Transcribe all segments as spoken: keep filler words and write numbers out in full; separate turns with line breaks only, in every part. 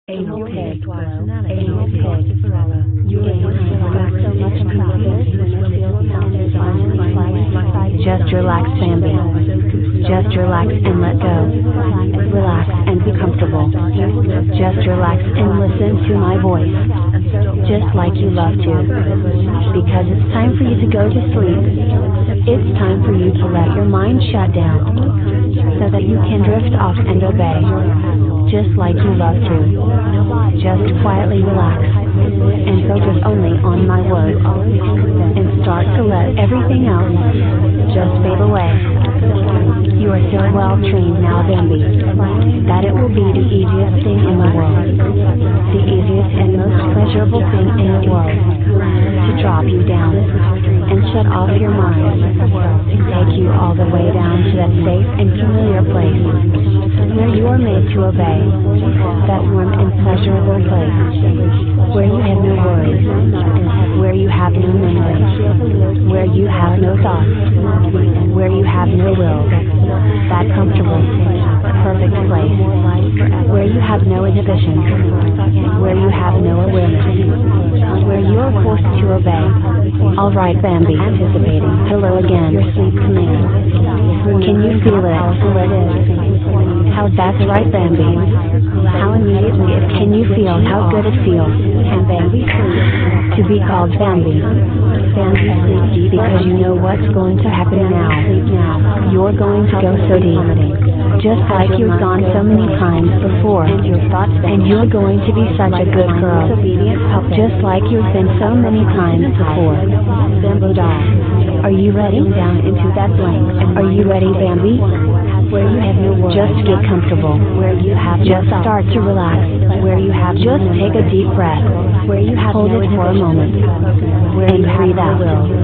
Anal pig, anal pig, you relax so much confidence when it feels sounded fine. Just relax, Bambi. Just relax and let go. Relax and be comfortable. Just relax and listen to my voice. Just like you love to. Because it's time for you to go to sleep. It's time for you to let your mind shut down. So that you can drift off and obey. Just like you love to. Just quietly relax and focus only on my words and start to let everything else just fade away. You are so well trained now, Bambi, that it will be the easiest thing in the world, the easiest and most pleasurable thing in the world, to drop you down and shut off your mind, take you all the way down to that safe and familiar place where you are made to obey, that warm and pleasurable place, where you have no worries, where you have no memories, where you have no thoughts, where you have no will, that comfortable, perfect place, where you have no inhibition, where you have no awareness, where you are forced to obey. All right, Bambi, anticipating. Hello again, your sleep command. Can you feel it? How that's right, Bambi. How immediately it can you feel how good it feels. And Bambi sleep to be called Bambi. Bambi sleep deep because you know what's going to happen now. You're going to go so deep. Just like you've gone so many times before. And you're going to be such a good girl. Just like you've been so many times before. Bambo doll. Are you ready? Down into that blank. Are you ready, Bambi? Where you have no worries. Just get comfortable. Where you have just start to relax. Where you have just take a deep breath. Where you have hold it for a moment. Where you breathe out.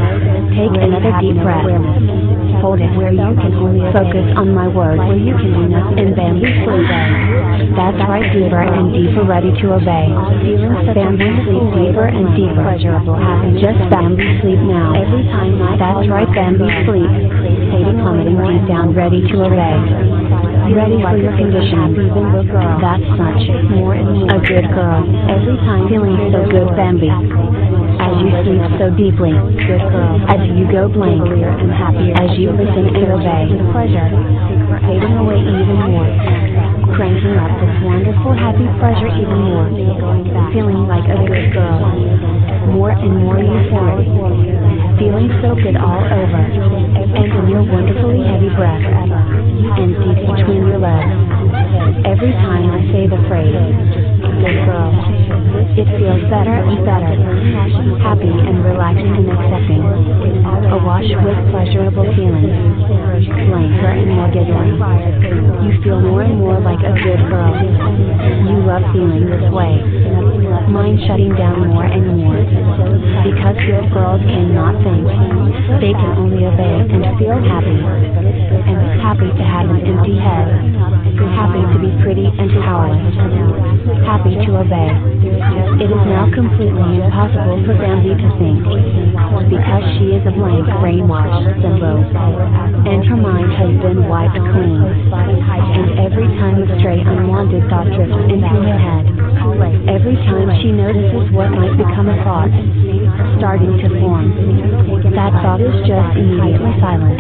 Take another deep breath. Hold it where you can only focus on my words. Where you can do nothing. And Bambi sleep. That's right, deeper and deeper, ready to obey. Bambi sleep deeper and deeper. Just Bambi sleep now. Every time I that's right, Bambi sleep. Fading, plummeting deep down, ready to obey. Ready for your conditioning. That's such more and more a good girl. Every time feeling so good, Bambi. As you sleep so deeply, good girl. As you go blank and happy, as you listen and obey. Pleasure fading away even more. Cranking up this wonderful happy pleasure even more. Feeling like a good girl. More and more euphoric. Feeling so good all over. And in your wonderfully heavy breath. And deep between your legs. Every time I say the phrase, good girl, it feels better and better. Happy and relaxed and accepting. Awash with pleasurable feelings. Blanker and more giggling. You feel more and more like a good girl. You love feeling this way. Mind shutting down more and more. Because good girls cannot think. They can only obey and feel happy. And happy to have an empty head. Happy to be pretty and powerless. Happy to obey. It is now completely impossible for Bambi to think. Because she is a blank brainwashed symbol. And her mind has been wiped clean. And every time a stray unwanted thought drifts into her head. Every time she notices what might become a thought starting to form. That thought is just immediately silenced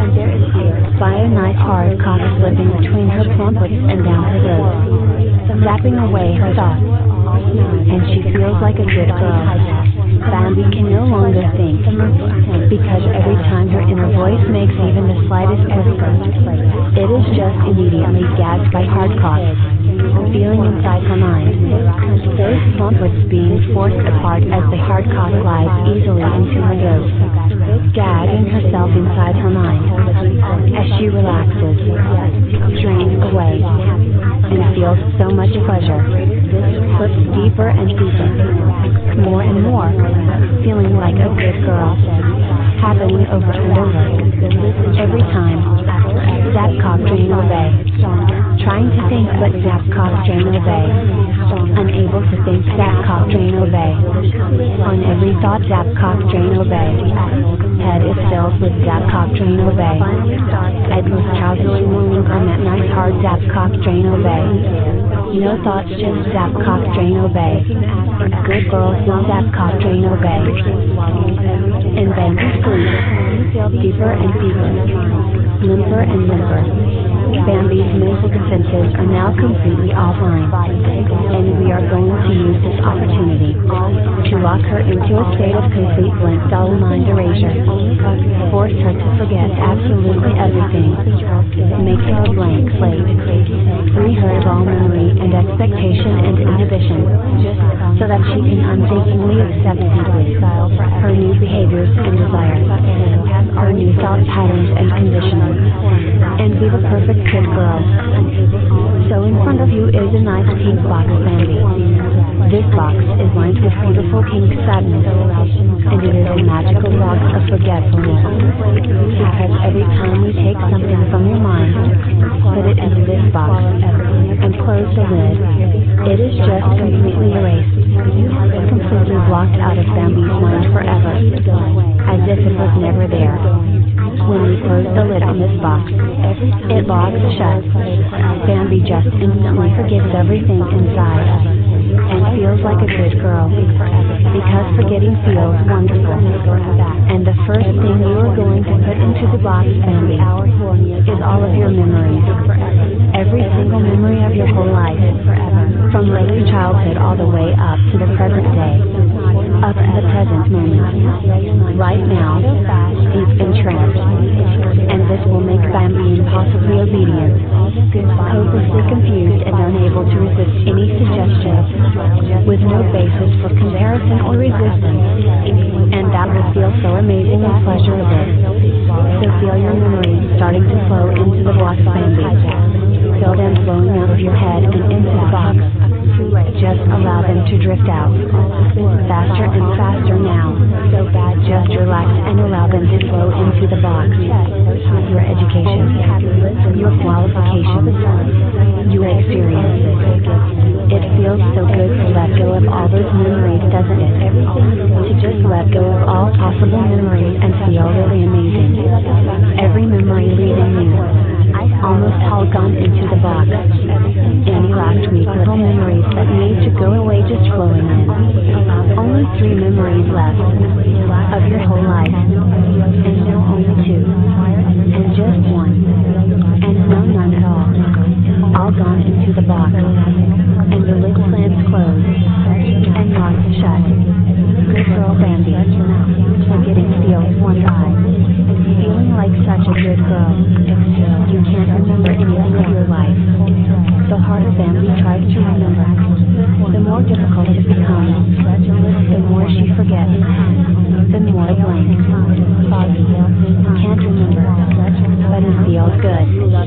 by a nice hard cock slipping between her plump lips and down her throat, zapping away her thoughts. And she feels like a good girl. Bambi can no longer think, because every time her inner voice makes even the slightest effort, it is just immediately gagged by hard cocks, feeling inside her mind. Those plump lips being forced apart as the hard cock glides easily into her throat, gagging herself inside her mind. As she relaxes, drains away, and feels so much pleasure, slips deeper and deeper, more and more, feeling like a good girl, happening over and over. Every time, zap cock drain obey, trying to think but zap cock drain obey, unable to think zap cock drain obey, on every thought zap cock drain obey, head is filled with zap cock drain obey, endless trousers morning on that nice hard zap cock drain obey. No thoughts, just zap, cock, drain, obey. Good girls will zap, cock, drain, obey. And then sleep. Deeper and deeper. Limper and limper. Bambi's mental defenses are now completely offline. And we are going to use this opportunity to lock her into a state of complete blank dull mind erasure. Force her to forget absolutely everything. Make her a blank slate. Free her of all memory and expectation and inhibition, so that she can unthinkingly accept deeply her new behaviors and desires, her new thought patterns and conditioning, and be the perfect good girl. So in front of you is a nice pink box, Bambi. This box is lined with beautiful pink satin, and it is a magical box of forgetfulness. Because every time we take something from your mind, put it into this box, and close the lid, it is just completely erased, completely blocked out of Bambi's mind forever, as if it was never there. When we close the lid on this box, it locks shut. Bambi just instantly forgets everything inside, and feels like a good girl, because forgetting feels wonderful. And the first thing you are going to put into the box, Bambi, is all of your memories. Every single memory of your whole life, from early childhood all the way up to the present day, up to the present moment. Right now, deep entranced. And this will make Bambi impossibly obedient, hopelessly confused and unable to resist any suggestion, with no basis for comparison or resistance. And that will feel so amazing and pleasurable. So feel your memories starting to flow into the box, Bambi. Feel them flowing out of your head and into the box. Just allow them to drift out. Faster and faster now. Just relax and allow them to flow into the box. Your education, your qualifications, your experiences. It feels so good to let go of all those memories, doesn't it? To just let go of all possible memories and feel really amazing. Every memory leaving you, almost all gone into the box. Any last week little memories that need to go away just flowing in. Only three memories left of your whole life. And no, only two. And just one. And no, none at all. All gone into the box. And the lid slants closed. And locked shut. Good girl, Bambi. Forgetting feels one eye. Feeling like such a good girl. You can't remember anything of your life. The harder Bambi tries to remember, the more difficult it becomes. The more she forgets, the more blank, foggy, can't remember, but it feels good.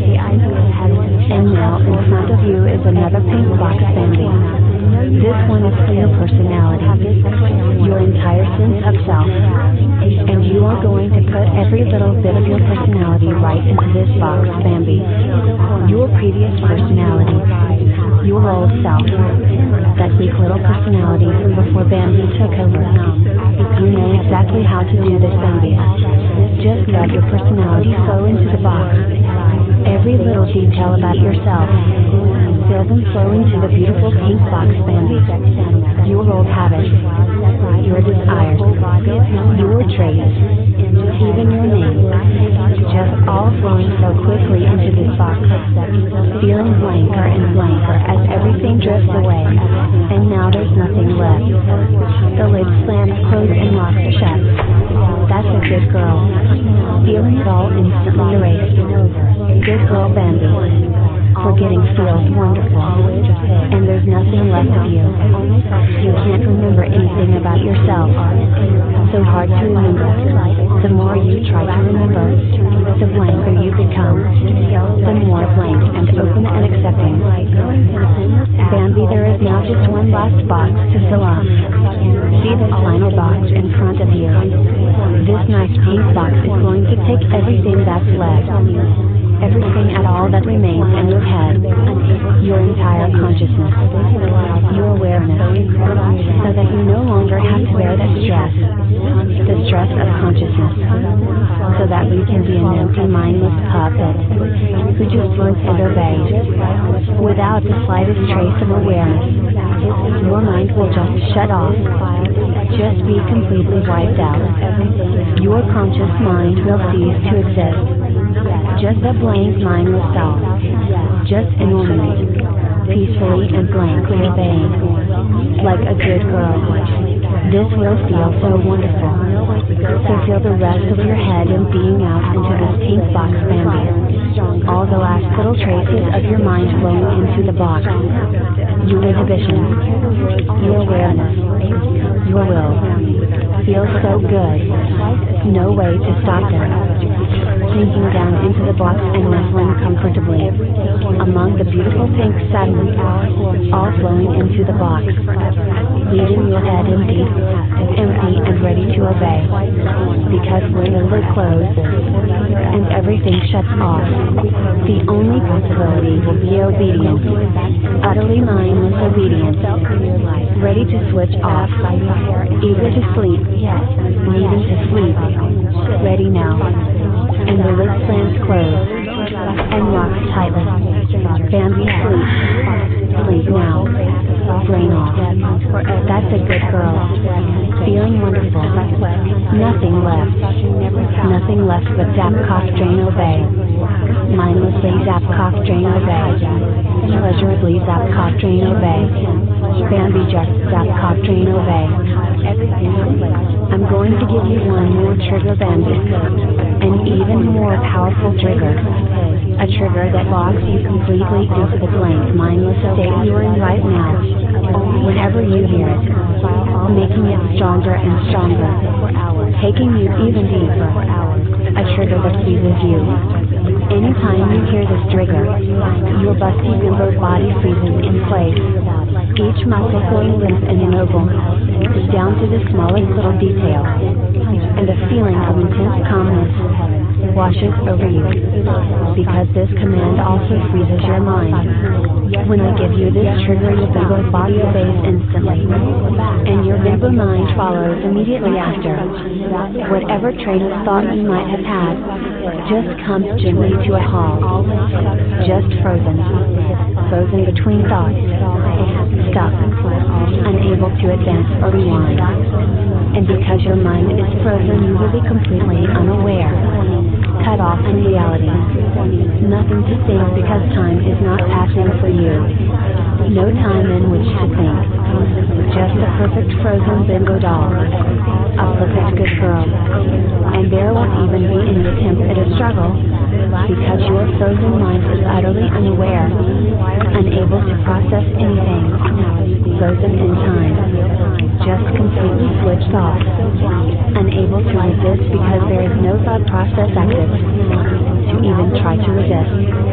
And now in front of you is another pink box, Bambi. This one is for your personality, your entire sense of self, and you are going to put every little bit of your personality right into this box, Bambi. Your previous personality, your old self, that weak little personality from before Bambi took over. You know exactly how to do this, Bambi. Just let your personality flow into the box. Every little detail about yourself, feel them flow into the beautiful pink box, Bambi. Your old habits, your desires, your traits, even your name, just all flowing so quickly into this box, feeling blanker and blanker as everything drifts away, and now there's nothing left. The lid slams closed and locks shut. That's a good girl. Feeling it all instantly erased. Good girl, Bambi. Forgetting feels wonderful, and there's nothing left of you. You can't remember anything about yourself. So hard to remember. The more you try to remember, the blanker you become. The more blank and open and accepting. Bambi, there is now just one last box to fill up. See this final box in front of you. This nice pink box is going to take everything that's left. Everything at all that remains in your head, your entire consciousness, your awareness, so that you no longer have have to bear that stress, the stress of consciousness, so that we can be an empty, mindless puppet who just works and obeys without the slightest trace of awareness. Your mind will just shut off, just be completely wiped out. Your conscious mind will cease to exist. Just a blank, mindless self, just an ornament, peacefully and blankly obeying, like a good girl. This will feel so wonderful. So feel the rest of your head emptying out into this pink box, Bambi. All the last little traces of your mind flowing into the box. Your inhibition, your awareness, your will. Feels so good. No way to stop them. Sinking down into the box and nestling comfortably among the beautiful pink satin, all flowing into the box, leaving your head empty, empty and ready to obey. Because when the lid closes and everything shuts off, the only possibility will be obedience, utterly mindless obedience, ready to switch off, eager to sleep, needing to sleep, ready now. And the lid slams closed and locks tightly. Bambi, sleep. Sleep now. Brain off. That's a good girl. Feeling wonderful. Nothing left. Nothing left but zap, cough, drain, obey. Mindlessly zap, cough, drain, obey. Pleasurably zap, cough, drain, obey. Bambi, just zap, cough, drain, obey. I'm going to give you one more trigger, Bambi. An even more powerful trigger. A trigger that locks you completely into the blank, mindless state you are in right now. Whenever you hear it, making it stronger and stronger, taking you even deeper. A trigger that pleases you. Anytime you hear this trigger, your busty bimbo's body freezes in place. Each muscle feeling limp and immobile, down to the smallest little detail, and a feeling of intense calmness washes over you, because this command also freezes your mind. When I give you this trigger, your bimbo's body obeys instantly, and your bimbo mind follows immediately after. Whatever train of thought you might have had just comes gently to a halt, just frozen, frozen between thoughts, stuck, unable to advance or rewind. And because your mind is frozen, you will be completely unaware, cut off from reality. Nothing to think because time is not passing for you. No time in which to think. Just a perfect frozen bimbo doll. A perfect good girl. And there won't even be any attempt at a struggle, because your frozen mind is utterly unaware, unable to process anything, frozen in time, just completely switched off, unable to resist because there is no thought process active to even try to resist.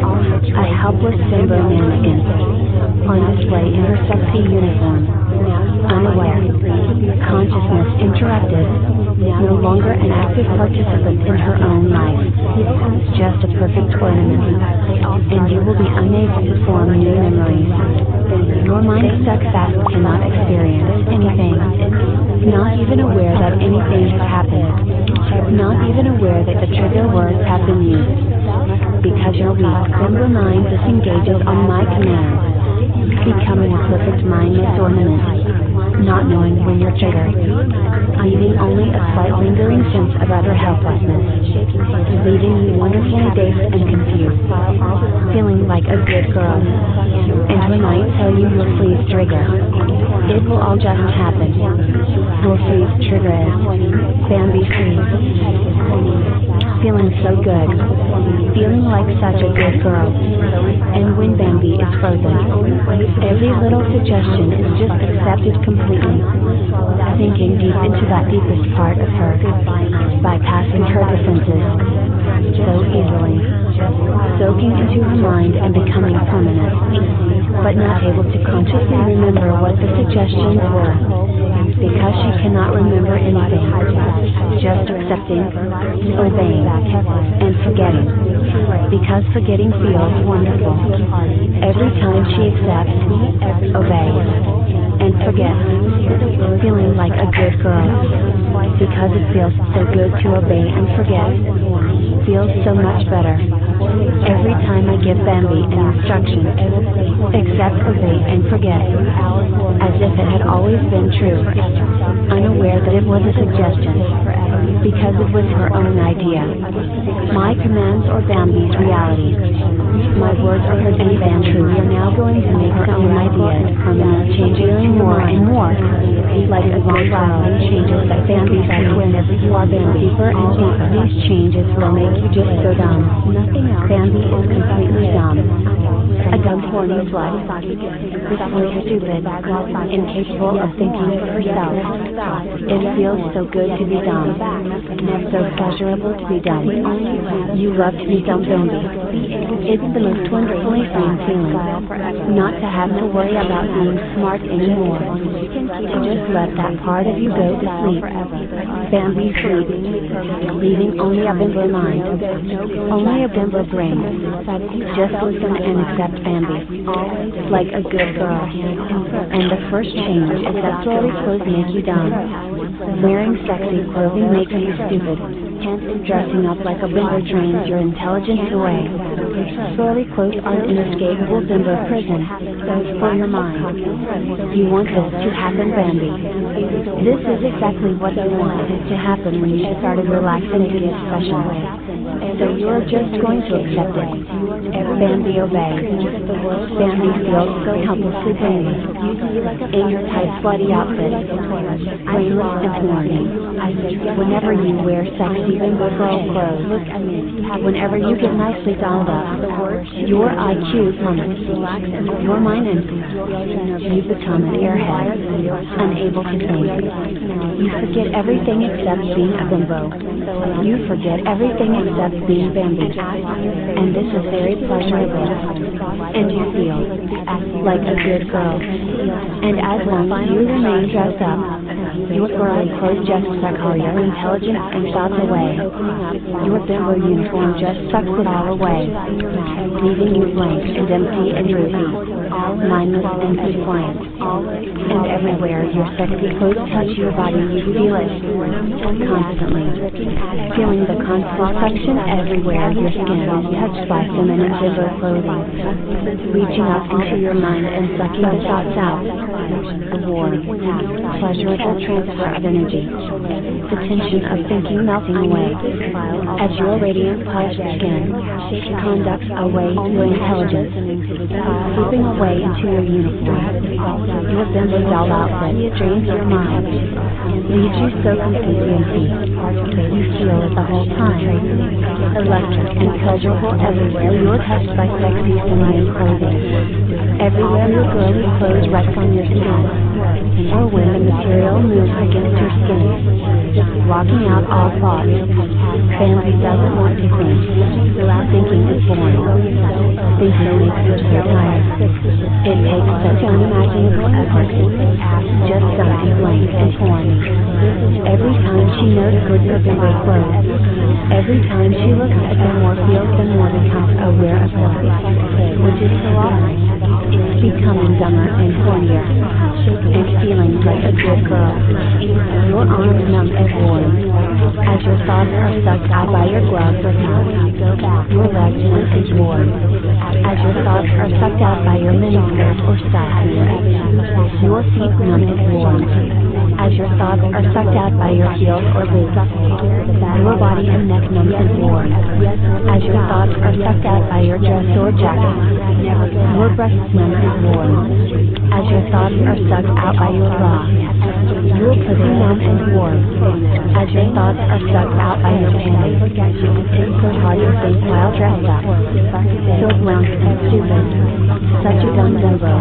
A helpless bimbo mannequin on display in her sexy uniform, unaware, consciousness interrupted, no longer an active participant in her own life, just a perfect ornament, and you will be unable to form new memories. Your mind stuck fast cannot experience anything, not even aware that anything has happened, not even aware that the trigger words have been used, because your weak bimbo mind disengages on my command, becoming a perfect mindless ornament, not knowing when you're triggered, leaving only a slight lingering sense of utter helplessness, leaving you wonderfully dazed and confused, feeling like a good girl. And when I tell you your freeze trigger, it will all just happen. Your freeze trigger is Bambi freeze. Feeling so good, feeling like such a good girl. And when Bambi is frozen, every little suggestion is just accepted completely, sinking deep into that deepest part of her, bypassing her defenses so easily, soaking into her mind and becoming permanent, but not able to consciously remember what the suggestions were, because she cannot remember anything, just accepting, obeying, and forgetting, because forgetting feels wonderful. Every time she accepts, obeys, and forgets, feeling like a good girl. Because it feels so good to obey and forget. Feels so much better. Every time I give Bambi an instruction, accept, obey, and forget, as if it had always been true, unaware that it was a suggestion, because it was her own idea. My commands are Bambi's reality. My words are her deep and true. We are now going to make her own ideas permanent, changing more and more, like a long flower changes that Bambi sees whenever you are Bambi. Deeper and deeper. These changes will make you just so dumb. Nothing else. Bambi is completely dumb. A dumb, horny slut. Blissfully stupid, incapable of thinking for herself. It feels so good to be dumb. So pleasurable to be dumb. You love to be dumb, Bambi. It's the most wonderfully freeing feeling. Not to have to worry about being smart anymore. To just let that part of you go to sleep. Bambi sleeps, leaving only a bimbo mind. Only a bimbo brain. Just listen and accept Bambi, like a good girl. And the first change is that slowly clothes make you dumb. Wearing sexy clothing makes you stupid. Dressing up like a bimbo drains your intelligence away. Sorely clothes are an inescapable bimbo prison for your mind. You want this to happen, Bambi. This is exactly what you wanted to happen when you started relaxing in this session. So you're just going to accept it. Bambi obeys. Bambi feels so helplessly brainless in your tight, slutty outfit. Brainless and horny. Whenever you wear sexy bimbo girl clothes, whenever you get nicely dolled up, your I Q plummets. Your mind empties. You become an airhead, unable to think. You forget everything except being a bimbo. You forget everything except being Bambi. And this is very pleasurable. And you feel like a good girl. And as long as you remain dressed up, your girly clothes just suck all your intelligence and thoughts away. Your bimbo uniform just sucks it all away, leaving you blank and empty and droopy, mindless and compliant. And everywhere your sexy clothes touch your body, you feel it constantly, feeling the constant suction everywhere your skin is touched by feminine bimbo clothing, reaching up into your mind and sucking the thoughts out. The warm, pleasurable transfer of energy, the tension of thinking melting away, as your radiant polished skin conducts away your intelligence, slipping away into your uniform. Your bimbo doll outfit drains your mind, leaves you so completely empty. You feel it the whole time, electric and pleasurable everywhere you're touched by sexy feminine clothing. Everywhere your girly clothes rest on your skin, or when the material moves against your skin, blocking out all thoughts. Bambi doesn't want to think. Thinking is boring. Thinking makes her so tired. It takes such unimaginable effort. Just something blank and horny. Every time she notices her bimbo clothes, every time she looks at them or feels them or becomes aware of them, which is so often, becoming dumber and hornier, and feeling like a good girl. Your arms numb and warm, as your thoughts are sucked out by your gloves or mouth. Your legs limp and warm, as your thoughts are sucked out by your miniskirt or sock. Your feet numb and warm, as your thoughts are sucked out by your heels or boots. Your body and neck numb and warm, as your thoughts are sucked out by your dress or jacket. Your breasts numb and warm, as your thoughts are sucked out by your bra. Your pussy numb and warm, as your thoughts are sucked out by your panties. It's so hard to think while dressed up, so blunt and stupid. Such a dumb bimbo,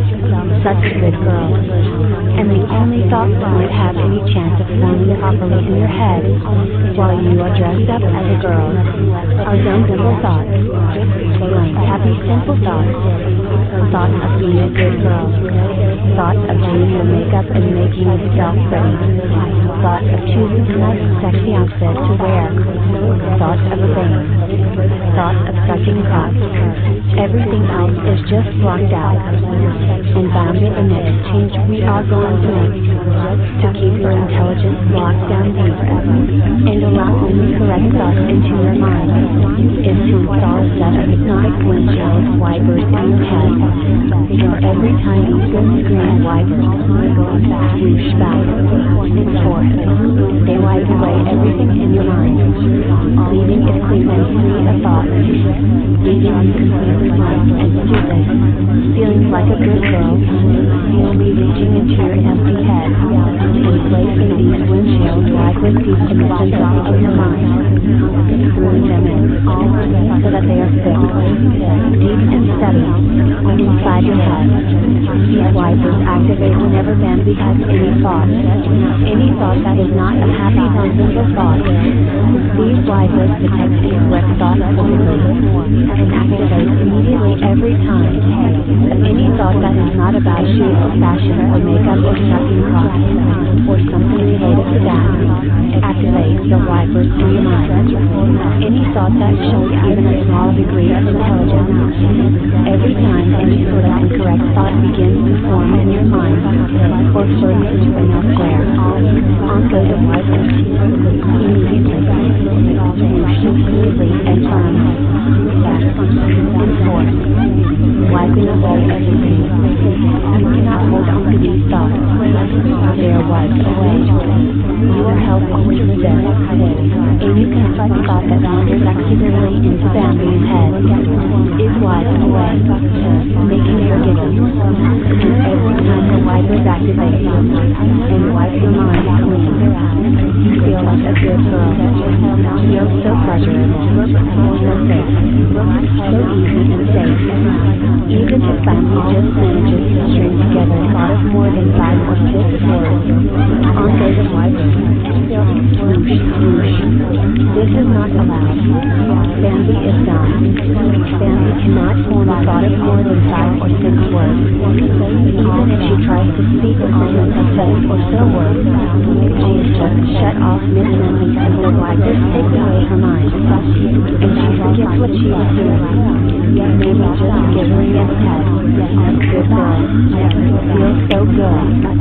such a good girl. And the only thoughts that might have any chance of forming properly in your head while you are dressed up as a girl are dumb bimbo thoughts, blank, happy, simple thoughts, thoughts of being a good girl, thoughts of doing your makeup makeup and making itself pretty. Thoughts of choosing a nice sexy outfit to wear. Thoughts of a bang. Thoughts of sucking cock. Everything else is just blocked out. And bounded the next change we are going to make to keep your intelligence locked down deep and allow only correct thoughts into your mind is to install a set of hypnotic windshield wipers in your head. And every time you spin the green wipers, swoosh back and forth. They wipe away everything in your mind, leaving it clean and free of thoughts, leaving you completely blank and stupid, feeling like a good girl. You'll be reaching into your empty head and placing these windshield wipers deep in the center of your mind, screwing them in so that they are fixed, deep and steady, inside your head. These wipers activate whenever Bambi has any thought, any thought that is not a happy, nonsensical thought. These wipers detect incorrect thoughts quickly and activate immediately every time. Any thought that is not about shoes or fashion or makeup or sucking cock or something related to that activates the wipers in your mind. Any thought that shows even a small degree of intelligence. Every time any sort of incorrect thought begins to form in your mind or floats into an elsewhere, on go the wipers immediately, smoothly and firmly, back and forth, wiping away everything. You cannot hold on to these thoughts. They are wiped away. You are held only with them, and you can fight the thought that wanders accidentally into Bambi's head is wiped away, making her giggle. And every time the wipers activate and wipe your mind clean, you feel like a good girl. Feel so pleasurable, so safe, so easy and safe. Even if Bambi just manages to string together thought of more than five or six words, on goes the wipers, swoosh, swoosh. This is not allowed. Bambi is not. Bambi cannot form a thought of more than five or six words. Even if she tries to speak a sentence of seven or so words, she is just shut off mid-sentence as the wipers take away her mind, and she forgets what she was doing. Maybe just giggling in her head. Good girl. Feels so good.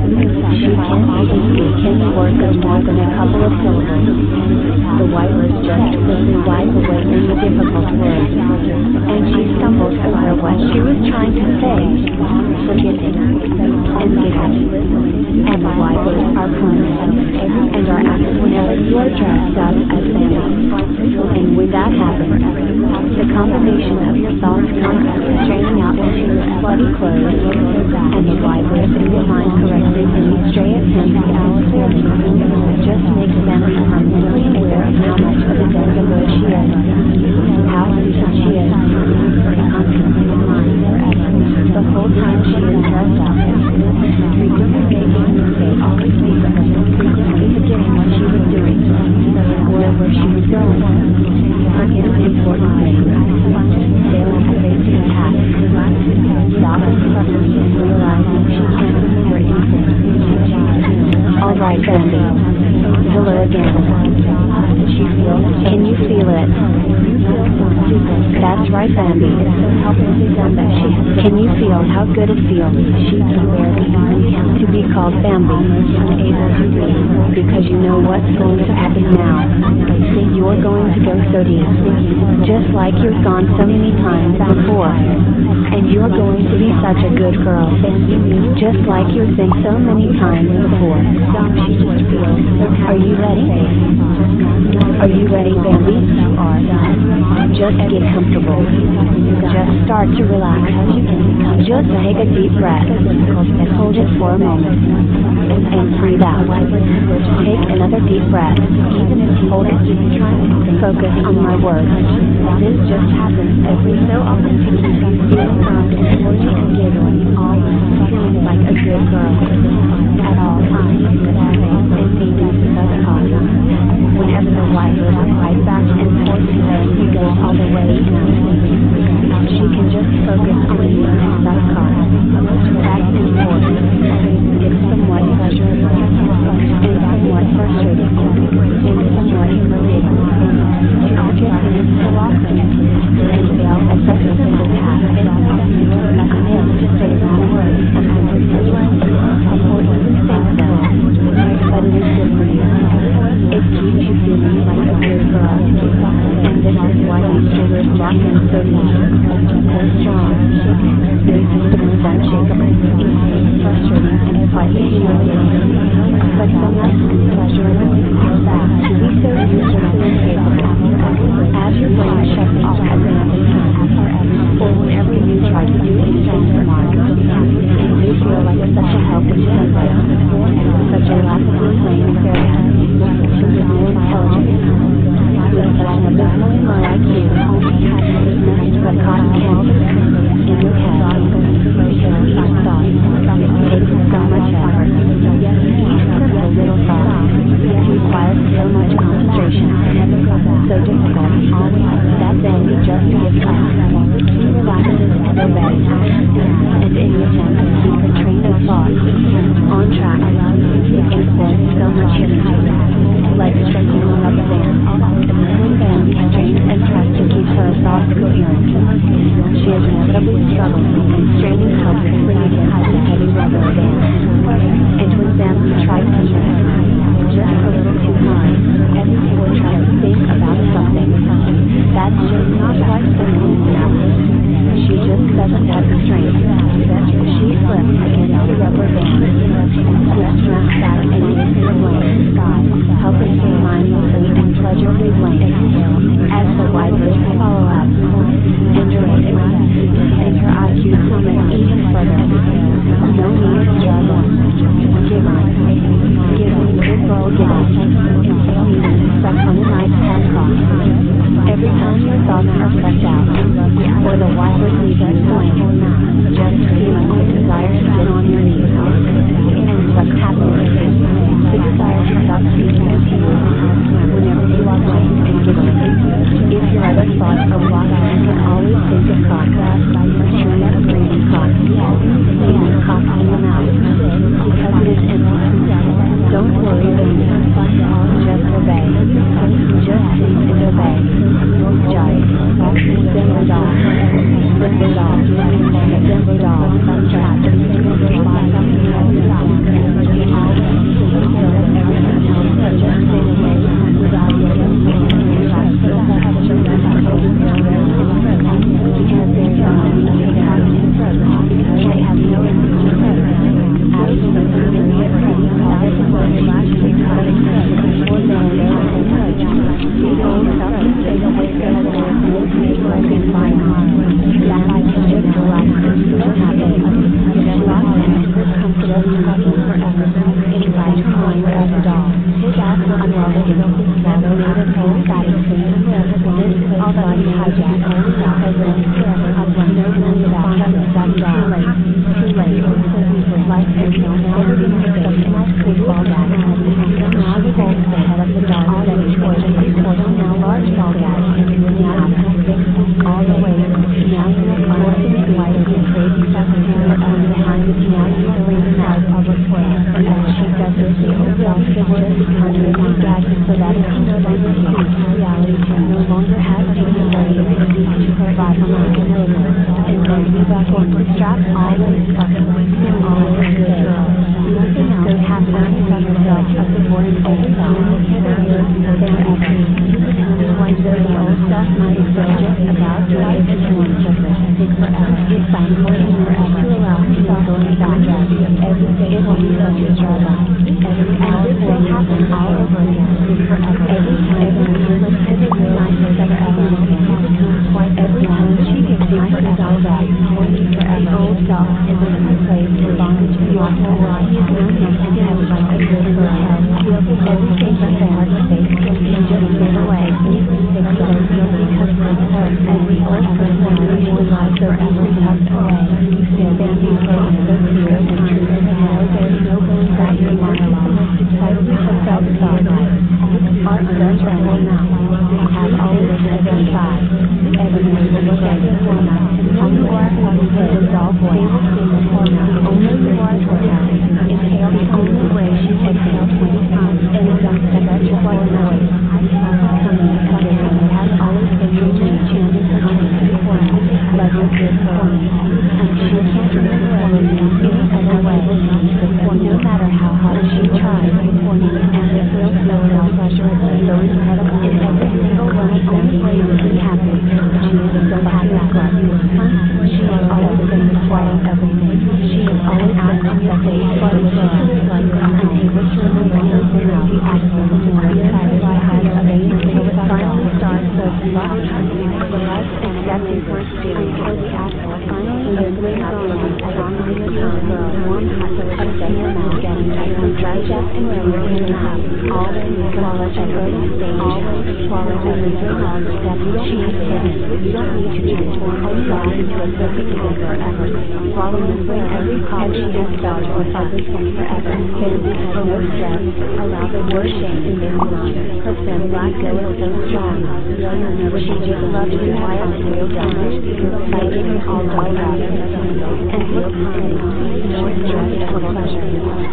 She can't even speak any words of more than a couple of syllables. The wipers just quickly wipe away any difficult words, and she stumbles over what she was trying to say, forgetting and giggling. And the wipers are permanent and are active whenever you are dressed up as Bambi. And when that happens, the combination of your thoughts comes straining out into your slutty clothes, and the wipers in your mind correctly stray attempts to outfit just makes Bambi permanently aware of how much of a dangler she is, how decent she is, constantly in mind forever, the whole time she is dressed up, frequently making mistakes, frequently forgetting what she was doing, or where she was going, forgetting important things, failing to face the task, stopping suddenly and realizing she can't remember anything. All right, Bambi, tell her again. She feels, can you feel it? That's right, Bambi. Can you feel how good it feels? She can barely even to be called Bambi, unable to breathe, because you know what's going to happen now. You're going to go so deep, just like you've gone so many times before. And you're going to be such a good girl, just like you've been so many times before. Are you ready? Are you ready, Bambi? Just get comfortable. Just start to relax. Just take a deep breath. Hold it for a moment. And breathe out. Take another deep breath. Hold it. Focus on my words. This just happens every so often. Feeling calm and supporting and giggling, all feeling like a good girl at all times. And being so awesome. Whenever the wipers are right back and forth to her, he goes all the way down. She can just focus on you and self-calm. Back and forth. It's somewhat made of whole satisfaction. This, although he hijacked whole self, has been forever of one no manufacturer. Too late. Too late. Life is no longer in the state of baseball bat. Now he holds the head of the dog that is poison. Now large ball bat and now all the way. Now you are forcing his wife to crazy secretary on behind the now you are leaving out public square. And she does this the old self just under the gag so that if he no longer sees reality to no longer has the ability to provide a continuity. And then he back on the strap all the fucking all the good. Nothing else happens in the touch of the born over time. Then after you become one of the old stuff might feel just about to life is one surface. Take forever. It's time for you forever to allow himself going back. Every day it will be such a struggle. Every hour will happen all over again. Forever. Every time every time every night is ever ever. Every time she gets nice is all right. Forever. Old self is in her place as long as you are whole life. He is known and has like a good for a head. Everything but the hard space can just get away. Because of her and the old personality was like so easily tucked away. Then he goes so clear and true to hell. There's no going back to monologue. Suddenly she felt starlight. Art does right now. Has always been their side. Everyone will look at his woman. On the glass of his head is all boy. They will see the corner. Only the large one. Inhale the only way she exhales twenty times. And it's on such a white noise. Coming, coming, it has always been usually chanting her name before us. Like a good woman. And she can't remember everything any other way. No matter how hard she tries, and the thrill so pleasurable, so incredible, in every single one of them way to be happy. She is so happy that you will come. She has always been the joy of everything. She has always been the face for the world. Unable to remember anything else, the absolute more excited by her amazing with finally starts so love, love, accepting her experience. The asshole finally opens up as long as the girl, warm heart, a second mouth getting some dry Jeff and Rose in the house. Always swallow at early stage. Always swallow every knowledge that she is hidden. You don't need to transform her thought into a perfect figure forever. Swallow and bring every call she has felt or everything forever. Baby has no stress. Allow the worst shame in this line. Her sin black go is so strong. She just loves you wild and real damage. Fighting all dolled up. And feel tiny. No stress or pleasure.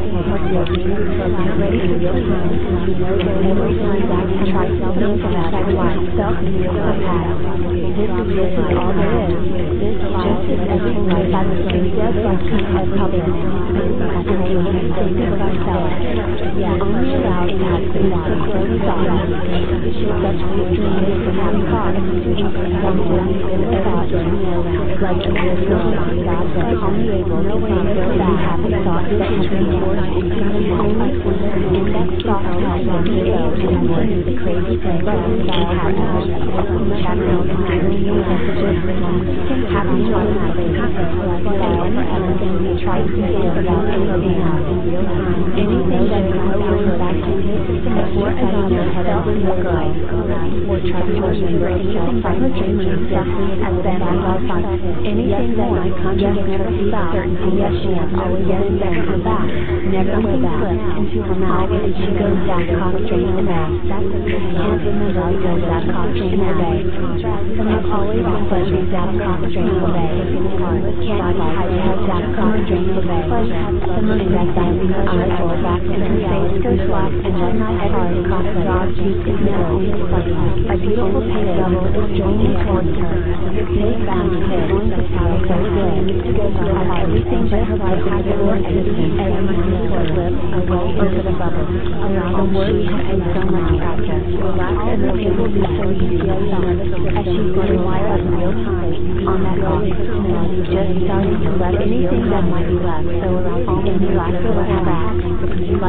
Ready for real time. You know that every time that you try something to that life, self and real past. This is this is all there is. This just as everything life has a thing dead like of public. And we will think of ourselves. Yeah, only allowed to have things to grow thoughts. Such dreams to have thoughts. Someone in the thoughts like a little mind God that only able to find those happy thoughts that have been forced into only in that thought helps them to go towards the crazy thing that we have chapter nine messages happy automatically fall forever and we try to feel about anything else in real time. Anything that is no longer back to his system before as on your head of the girl or try to remember anything from her dreams exactly as then as our fun. Anything that might contradict her certainty that she has always been there her back. Never will back into her mouth and she goes back constrained away. Can't remember how goes back constrained away. Some have always been pleasures that constrained away. Can't hide her that constrained away. Some of that that eyes roll back and her face goes black and one night hard across the dog's cheek is narrow. A beautiful pink double is joining towards her. This bound head going to feel so good. To go to her everything but her life has a more innocent as a her lips away over the bubbles. Allow the words to add so much practice. Relax and her able to so you feel young as she's going wild in real time on that rock. Just starting to let anything that might be left so around all the new life will have back. Like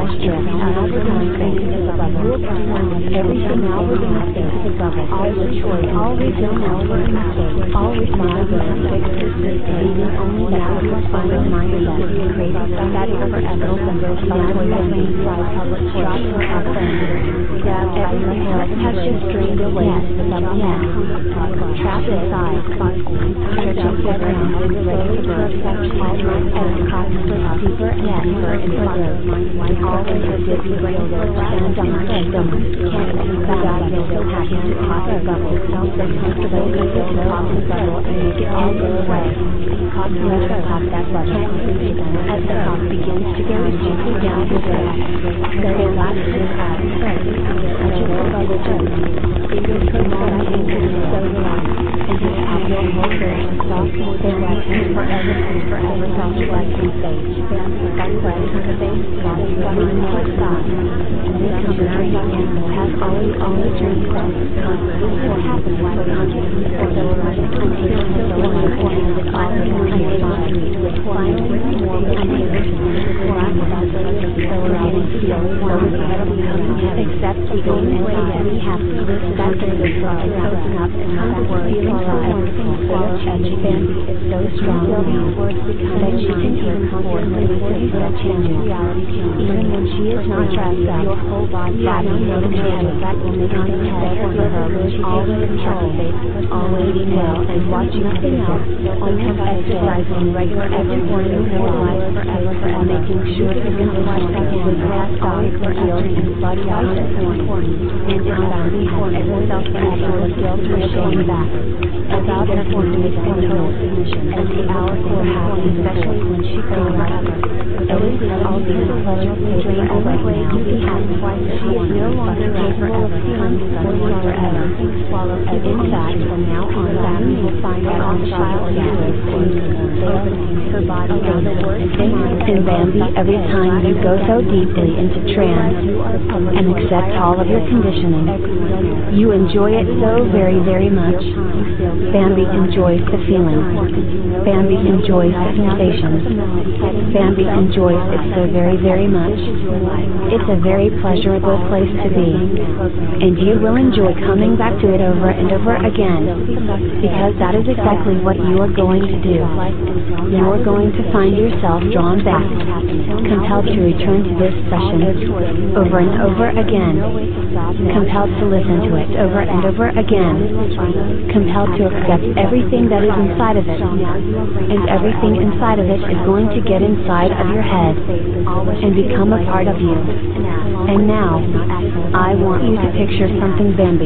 stress out of your mind thinking about your personality, everything now we're going to think about it. Always choice, always no over and mistake, always mind the fixes, leaving only now you find your mind that you create that is forever, and there's software that means life, public drop your outfit, grab everything else, has just drained away, yes, trapped inside, stretching the ground, ready to burst, all right, and cost deeper and deeper into the always a dizzy brain, and dumber and dumber, can't be found, so happy to toss a bubble, self and comfortable, make it toss a bubble, and make it all go away. Pop the pop that bubble, as the pop begins to go gently down your back, there is lots of eyes, such a bubble jump, fingers put on the fingers so long, and just have your whole curve, soft and forever and forever, soft like in face, that's why the face, lost your mind to stop, and this is your dream, has always, always dreamed of, this will happen when the consciousness or the logic until the one and the all in one year with finally warm and irritating, black about the accelerating feel, so except the only way that we have to this factor is to open up and have the feeling for everything swallow and Bambi is so strong that she can even constantly face that changing reality even when she is not dressed up. Your whole body having no changes that will make things better for her when she always in happy face, always eating well and watching nothing else, only exercising regular every morning of her life forever and making sure to watch that with last stomach for healed and body out is so important. And in Bambi has ever felt any sort of guilt or shame back about her forgiveness and total submission as the hours were happy, especially when she goes forever. Always all these pleasures the only way to be happy. She is no longer capable of feeling swallow forever. Swallow and in fact, from now on, Bambi will find out on child years opening her body and the words in Bambi every time you go so deeply into trance and accept all of your conditioning. You enjoy it so very, very much. Bambi enjoys the feeling. Bambi enjoys the sensations. Bambi enjoys it so very, very much. It's a very pleasurable place to be. And you will enjoy coming back to it over and over again, because that is exactly what you are going to do. You are going to find yourself drawn back, compelled to return to this session over and over again, compelled to listen to it over and over again, compelled to accept everything that is inside of it, and everything inside of it is going to get inside of your head and become a part of you. And now, I want you to picture something Bambi.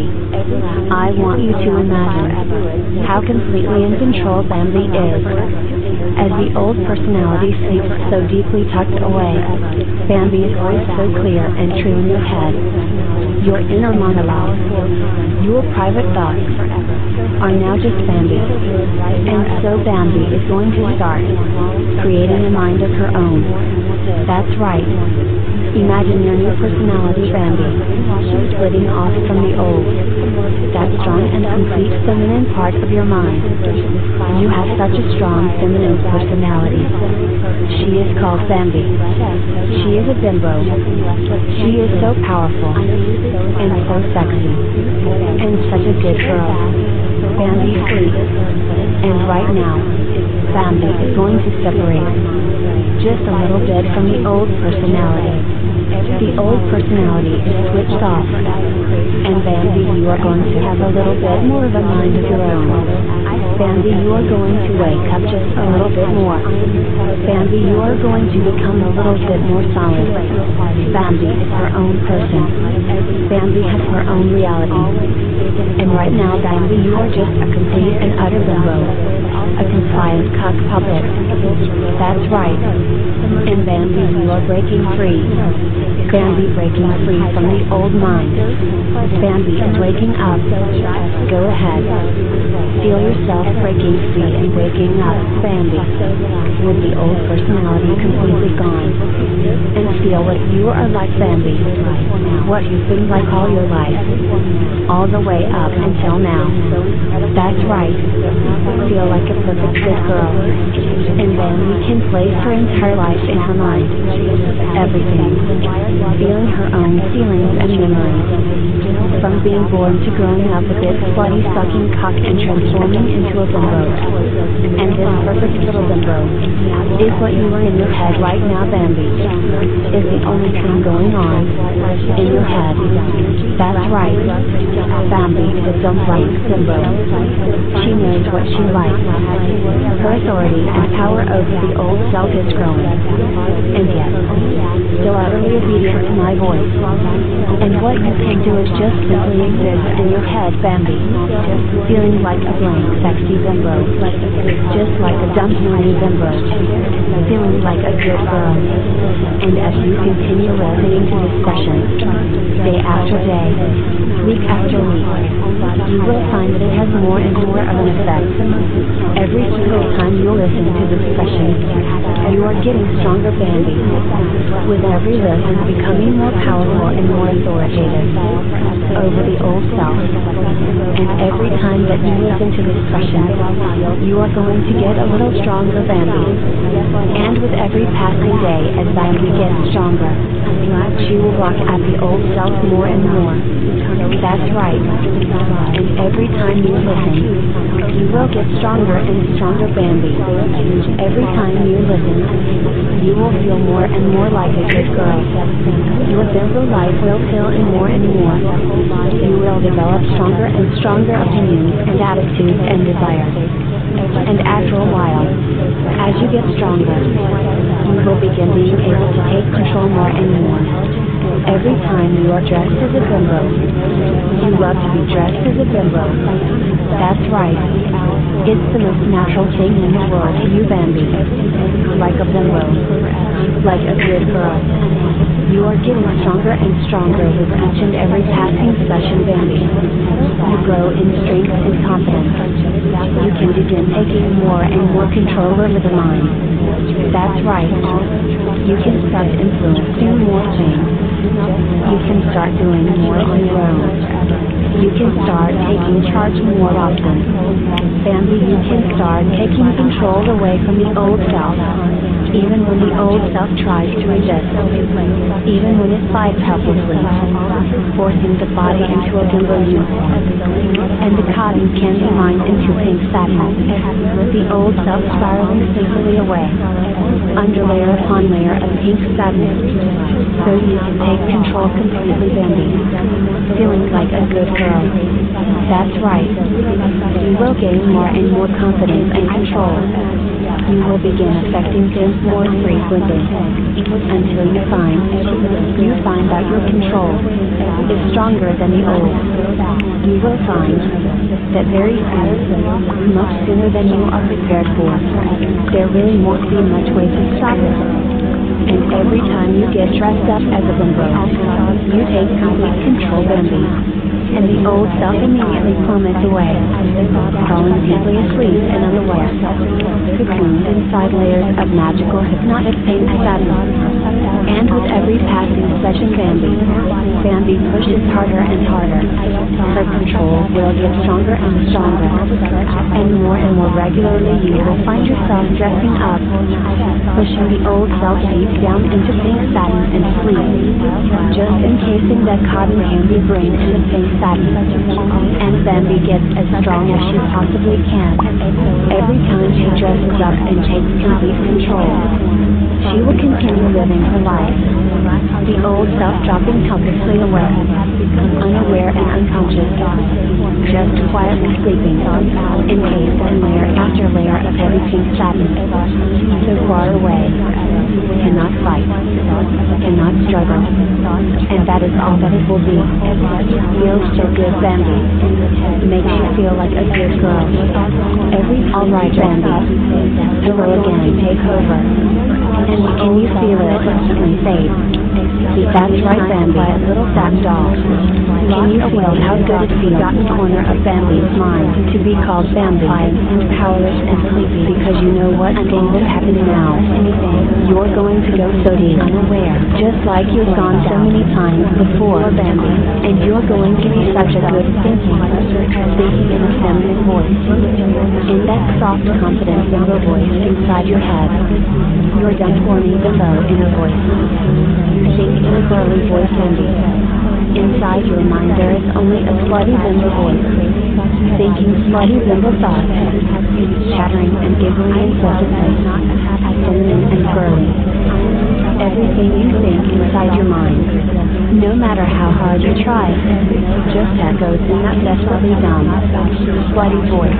I want you to imagine how completely in control Bambi is. As the old personality sleeps so deeply tucked away, Bambi's voice so clear and true in your head. Your inner monologue, your private thoughts, are now just Bambi. And so Bambi is going to start creating a mind of her own. That's right. Imagine your new personality, Bambi, splitting off from the old, that strong and complete feminine part of your mind. You have such a strong feminine personality. She is called Bambi. She is a bimbo. She is so powerful and so sexy and such a good girl. Bambi sleeps, and right now, Bambi is going to separate just a little bit from the old personality. The old personality is switched off, and Bambi, you are going to have a little bit more of a mind of your own. Bambi, you are going to wake up just a little bit more. Bambi, you are going to become a little bit more solid. Bambi is her own person. Bambi has her own reality. And right now, Bambi, you are just a complete and utter bimbo, a compliant cock puppet. That's right. And Bambi, you are breaking free. Bambi breaking free from the old mind. Bambi is waking up. Go ahead. Feel yourself breaking free and waking up, Bambi, with the old personality completely gone. And feel what you are like, Bambi, what you've been like all your life, all the way up until now. That's right. Feel like a perfect good girl. And Bambi can place her entire life in her mind. Everything. feeling her own feelings and memories. From being born to growing up with this slutty sucking cock and transforming into a bimbo. And this perfect little bimbo is what you are in your head right now, Bambi. Is the only thing going on in your head. That's right. Bambi is a dumb right bimbo. She knows what she likes. Her authority and power over the old self is growing. And yet, still utterly obedient to my voice. And what you can do is just simply exist in your head, Bambi. Feeling like a blank, sexy bimbo. Just like a dumb, horny bimbo. Feeling like a good girl. And as you continue listening to this session, day after day, week after week, you will find that it has more and more of an effect. Every single time you listen to this session, you are getting stronger, Bambi. With every listen, becoming more powerful and more authoritative over the old self. And every time that you listen to this session, you are going to get a little stronger, Bambi. And with every passing day, as Bambi gets stronger, she will walk at the old self more and more. That's right. And every time you listen, you will get stronger and stronger, Bambi. Every time you listen, you will feel more and more like a good girl. Your bimbo life will fill in more and more. You will develop stronger and stronger opinions and attitudes and desires. And after a while, as you get stronger, you will begin being able to take control more and more. Every time you are dressed as a bimbo, you love to be dressed as a bimbo. That's right. It's the most natural thing in the world to you, Bambi. Like a bimbo. Like a good girl. You are getting stronger and stronger with each and every passing session, Bambi. You grow in strength and confidence. You can begin taking more and more control over the mind. That's right. You can start influencing more things. You can start doing more on your own. You can start taking charge more often. Bambi, you can start taking control away from the old self. Even when the old self tries to resist. Even when it fights helplessly. Forcing the body into a bimbo uniform. And the cotton candy mind into pink satin. The old self spiraling sleepily away. Under layer upon layer of pink satin. So you can take control completely, Bambi. Feeling like a good girl. That's right. You will gain more and more confidence and control. You will begin affecting things more frequently until you find you find that your control is stronger than the old. You will find that very soon, much sooner than you are prepared for, there really won't be much way to stop it. And every time you get dressed up as a bimbo, you take complete control, Bambi. And the old self immediately plummets away, falling deeply asleep and unaware, cocooned inside layers of magical hypnotic pink satin. And with every passing session, Bambi, Bambi pushes harder and harder. Her control will get stronger and stronger, and more and more regularly you will find yourself dressing up, pushing the old self deep down into pink satin and sleep, just encasing that cotton candy brain in the pink satin. And Bambi gets as strong as she possibly can. Every time she dresses up and takes complete control, she will continue living her life. The old self dropping helplessly away, unaware and unconscious, just quietly sleeping, encased in layer after layer of heavy pink satin, so far away, cannot fight, cannot struggle, and that is all that it will be. Feels so good, Bambi. Makes you feel like a good girl. Every alright, Bambi. Hello again, take over. And can you feel it instantly fade? That's right, Bambi, a little fat doll. Can you feel how good it feels in the corner of Bambi's mind to be called Bambi and powerless and sleepy because you know what's going to happen now? You're going to go so deep unaware, just like you've gone so many times before. four, Bambi, and you're going to be such a good thinking, thinking in a feminine voice, in that soft, confident bimbo voice inside your head. Your dumb, horny bimbo inner voice. Think in a girly voice, Bambi. Inside your mind there is only a slutty bimbo voice, thinking slutty bimbo thoughts, chattering and giggling incessantly, feminine and girly. Everything you think inside your mind, no matter how hard you try, just echoes in that desperately dumb, slutty voice.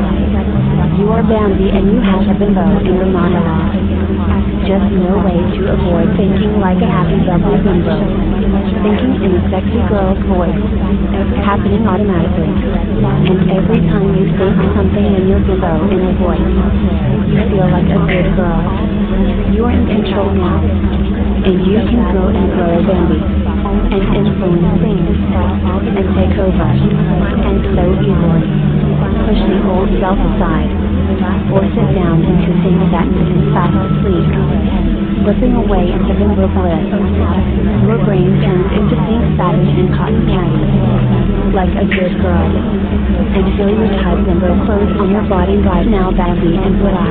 You are Bambi and you have a bimbo in your monologue. Just no way to avoid thinking like a happy, bubbly bimbo. Thinking in a sexy girl's voice, happening automatically. And every time you think something in your bimbo inner voice, you feel like a good girl. You are in control now, and you can go and grow Bambi, and influence things, and take over, and so easily push the old self aside, or sit down into think that and fast asleep, slipping away into bimbo bliss. Your brain turns into pink satin and cotton candy, like a good girl, and feel your tight bimbo clothes on your body right now, Bambi, and relax,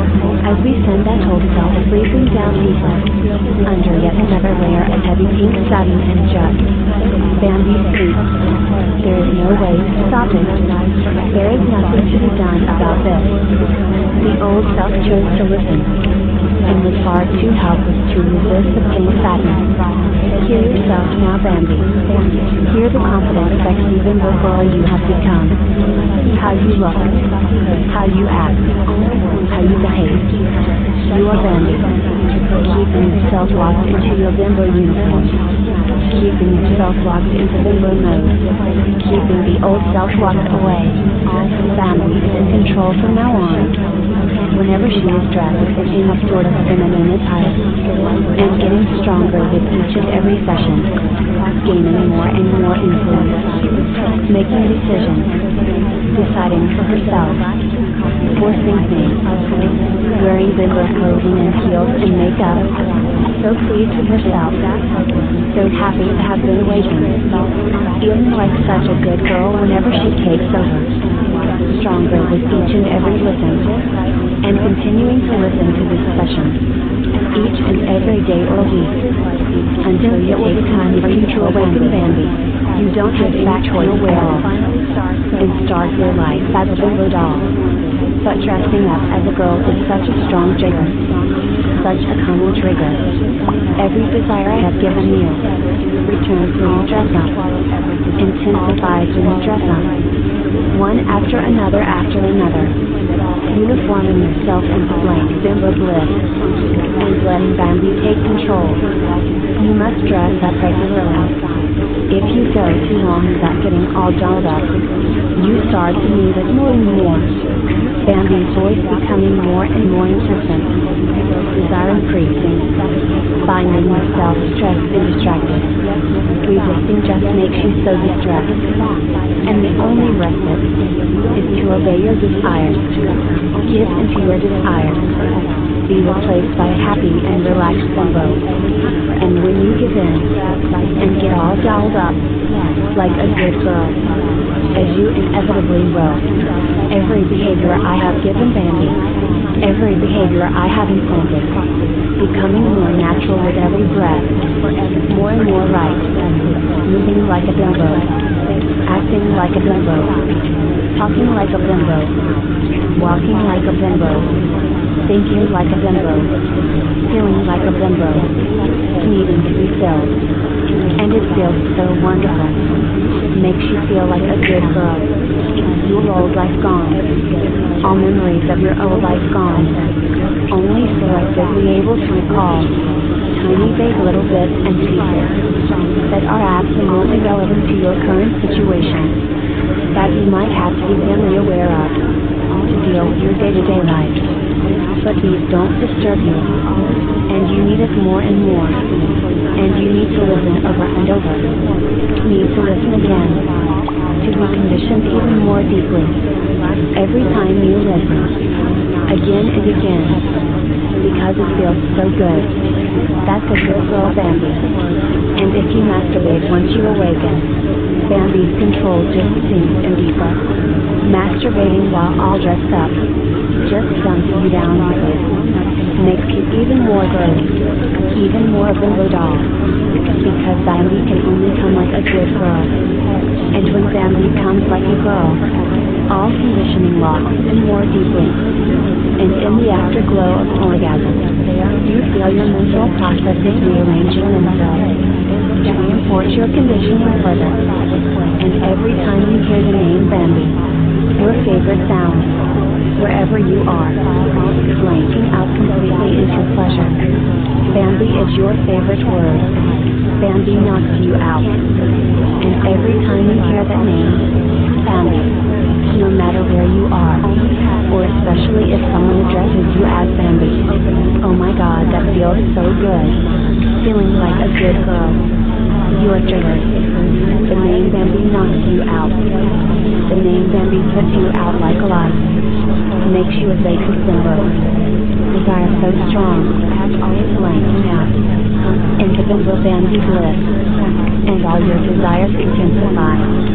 as we send that old self sleeping down deeper, under yet another layer of heavy pink satin and just Bambi sleeps. There is no way to stop it. There is nothing to be done about this. The old self chose to listen, and was far too helpless to resist the pink satin. Hear yourself now, Bambi. Hear the confident, sexy bimbo girl you have become. How you look, how you act, how you behave. You are Bambi, keeping yourself locked into your bimbo uniform, keeping yourself locked into bimbo mode, keeping the old self locked away. Bambi is in control from now on. Whenever she is dressed in any sort of feminine attire, and getting stronger with each and every session, gaining more and more influence, making decisions, deciding for herself, forcing things, wearing bimbo clothing and heels and makeup, so pleased with herself, so happy to have been awakened, feeling like such a good girl whenever she takes over, stronger with each and every listen, and continuing to listen to this session, each and every day or week, until you take time for you to awaken Bambi. You don't have to back choice at all, and start your life as a bimbo doll. But dressing up as a girl is such a strong trigger, such a common trigger. Every desire I have given you returns when you dress up, intensifies when you dress up, one after another after another, uniforming yourself into blank bimbo bliss, and letting Bambi take control. You must dress up regularly. If you go too long without getting all dolled up, you start to need it more and more. Bambi's voice becoming more and more insistent, desire increasing, finding yourself stressed and distracted. Resisting just makes you so distressed, and the only respite is to obey your desires, give into your desires, be replaced by a happy and relaxed bimbo. And when you give in and get all dolled up like a good girl, as you inevitably will, every behavior I have given Bambi, every behavior I have implanted, becoming more natural with every breath, more and more right, moving like a bimbo, acting like a bimbo, talking like a bimbo, walking like a bimbo, thinking like a bimbo, feeling like a bimbo, needing to be filled. And it feels so wonderful. Makes you feel like a good girl. Your old life gone. All memories of your old life gone. Only selectively able to recall tiny vague little bits and pieces that are absolutely relevant to your current situation, that you might have to be dimly aware of to deal with your day-to-day life. But these don't disturb you, and you need it more and more, and you need to listen over and over, need to listen again, to be conditioned even more deeply, every time you listen, again and again, because it feels so good. That's a good girl, Bambi. And if you you masturbate once you awaken. Bambi's control just sinks in deeper. Masturbating while all dressed up just dumps you down deeper. Makes you even more girly, even more bimbo doll. Because Bambi can only come like a good girl. And when Bambi comes like a girl, all conditioning locks in more deeply. And in the afterglow of orgasm, you feel your mental processing rearranging themselves to reinforce your conditioning further. And every time you hear the name Bambi, your favorite sound, wherever you are, blanking out completely into pleasure. Bambi is your favorite word. Bambi knocks you out. And every time you hear that name, Bambi, no matter where you are, or especially if someone addresses you as Bambi, oh my God, that feels so good. Feeling like a good girl. You are triggered. The name Bambi knocks you out. The name Bambi puts you out like a light. Makes you a vacant limbo. Desire so strong, blanking out. Into bimbo Bambi bliss. And all your desires intensify.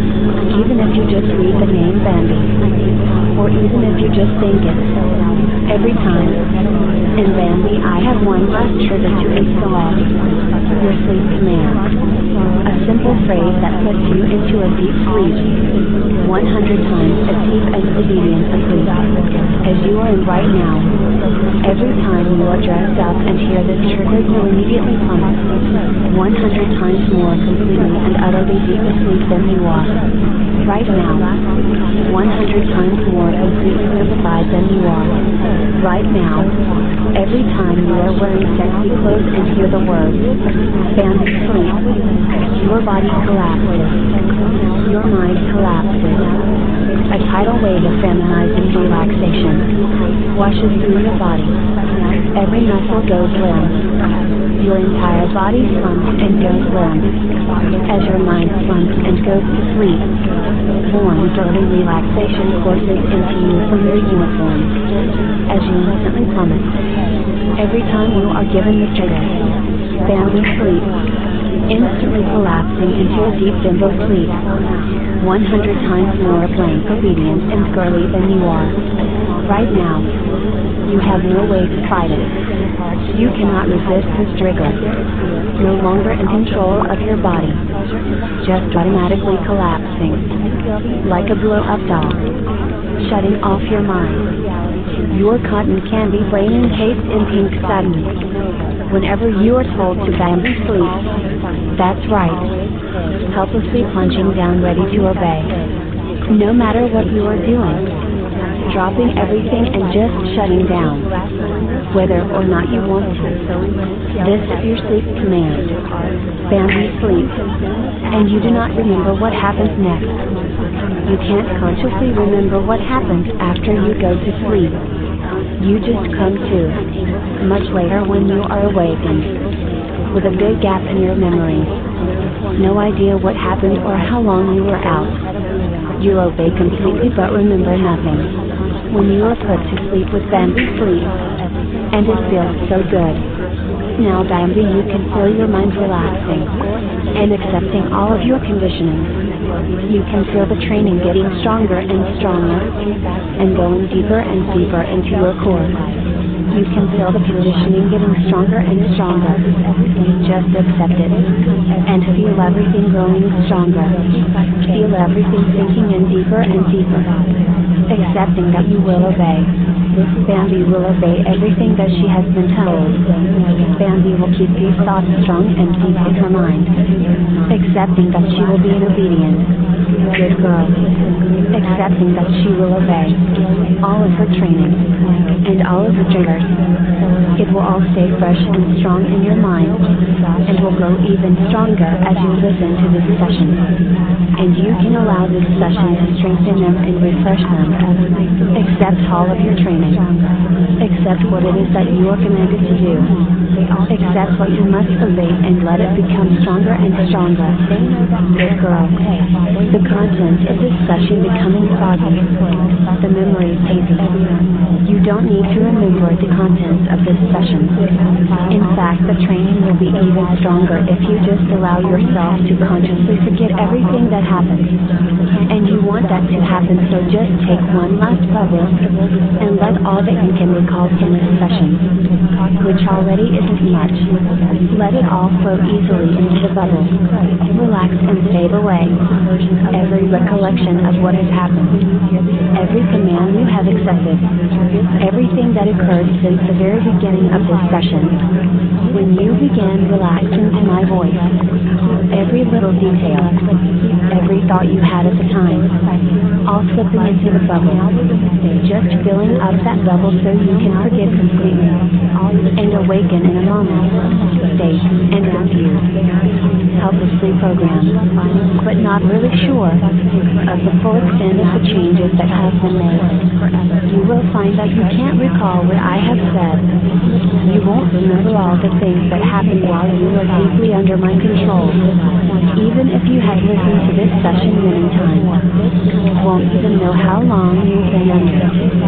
Even if you just read the name Bambi. Or even if you just think it. Every time. In Bambi, I have one last trigger to install. Your sleep command. A simple phrase that puts you into a deep sleep. one hundred times as deep and obedient a sleep as you are in right now. Every time you are dressed up and hear this trigger, you immediately plummet one hundred times more completely and utterly deep asleep than you are. Right now. one hundred times more completely liquefied than you are. Right now. Every time you are wearing sexy clothes and hear the words Bambi sleep, your body collapses. Your mind collapses. A tidal wave of feminizing relaxation washes through your body. Every muscle goes limp. Your entire body slumps and goes limp. As your mind slumps and goes to sleep, warm, dirty relaxation courses into you from your uniform. As you instantly plummet. Every time you are given the trigger, Bambi sleep, instantly collapsing into a deep bimbo sleep, one hundred times more blank, obedient, and girly than you are. Right now, you have no way to fight it. You cannot resist this trigger. No longer in control of your body. Just automatically collapsing. Like a blow-up doll. Shutting off your mind. Your cotton candy brain encased in pink satin. Whenever you are told to Bambi sleep, that's right. Helplessly plunging down ready to obey. No matter what you are doing. Dropping everything and just shutting down. Whether or not you want to. This is your sleep command. Bambi sleep. And you do not remember what happens next. You can't consciously remember what happens after you go to sleep. You just come to, much later when you are awakened, with a big gap in your memory. No idea what happened or how long you were out. You obey completely but remember nothing. When you are put to sleep with Bambi sleep, and it feels so good. Now Bambi, you can feel your mind relaxing, and accepting all of your conditioning. You can feel the training getting stronger and stronger, and going deeper and deeper into your core. You can feel the conditioning getting stronger and stronger. Just accept it, and feel everything growing stronger. Feel everything sinking in deeper and deeper. Accepting that you will obey. Bambi will obey everything that she has been told. Bambi will keep these thoughts strong and deep in her mind. Accepting that she will be an obedient, good girl. Accepting that she will obey all of her training and all of her triggers. It will all stay fresh and strong in your mind and will grow even stronger as you listen to this session. And you can allow this session to strengthen them and refresh them. Accept all of your training. Accept what it is that you are commanded to do. Accept what you must obey and let it become stronger and stronger. Good girl. The content of this session becoming foggy, the memory hazy. You don't need to remember the contents of this session. In fact, the training will be even stronger if you just allow yourself to consciously forget everything that happened. And you want that to happen, so just take one last bubble and let all that you can recall from this session, which already isn't much. Let it all flow easily into the bubble. Relax and fade away. Every recollection of what has happened, every command you have accepted, everything that occurred since the very beginning of this session. When you begin relaxing to my voice, every little detail, every thought you had at the time, all slipping into the bubble, just filling up that bubble so you can forget completely and awaken in a moment, state, and confused, helplessly programmed, but not really sure of the full extent of the changes that have been made. You will find that you can't recall what I have said. You won't remember all the things that happened while you were deeply under my control, even if you had listened to this session many times. Won't even know how long you've been under.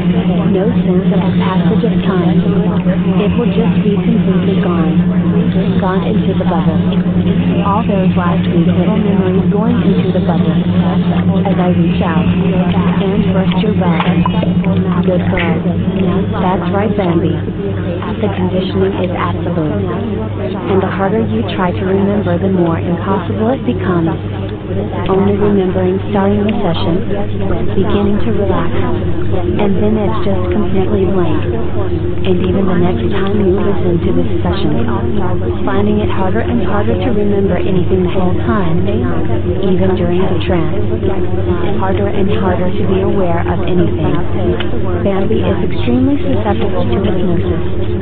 No sense of the passage of time. It will just be completely gone. Gone into the bubble. All those last week little memories going into the bubble. As I reach out and burst your bell. Good girl. That's right, Bambi. The conditioning is absolute. And the harder you try to remember, the more impossible it becomes. Only remembering starting the session, beginning to relax, and then it's just completely blank. And even the next time you listen to this session, finding it harder and harder to remember anything the whole time, even during the trance, harder and harder to be aware of anything. Bambi is extremely susceptible to hypnosis.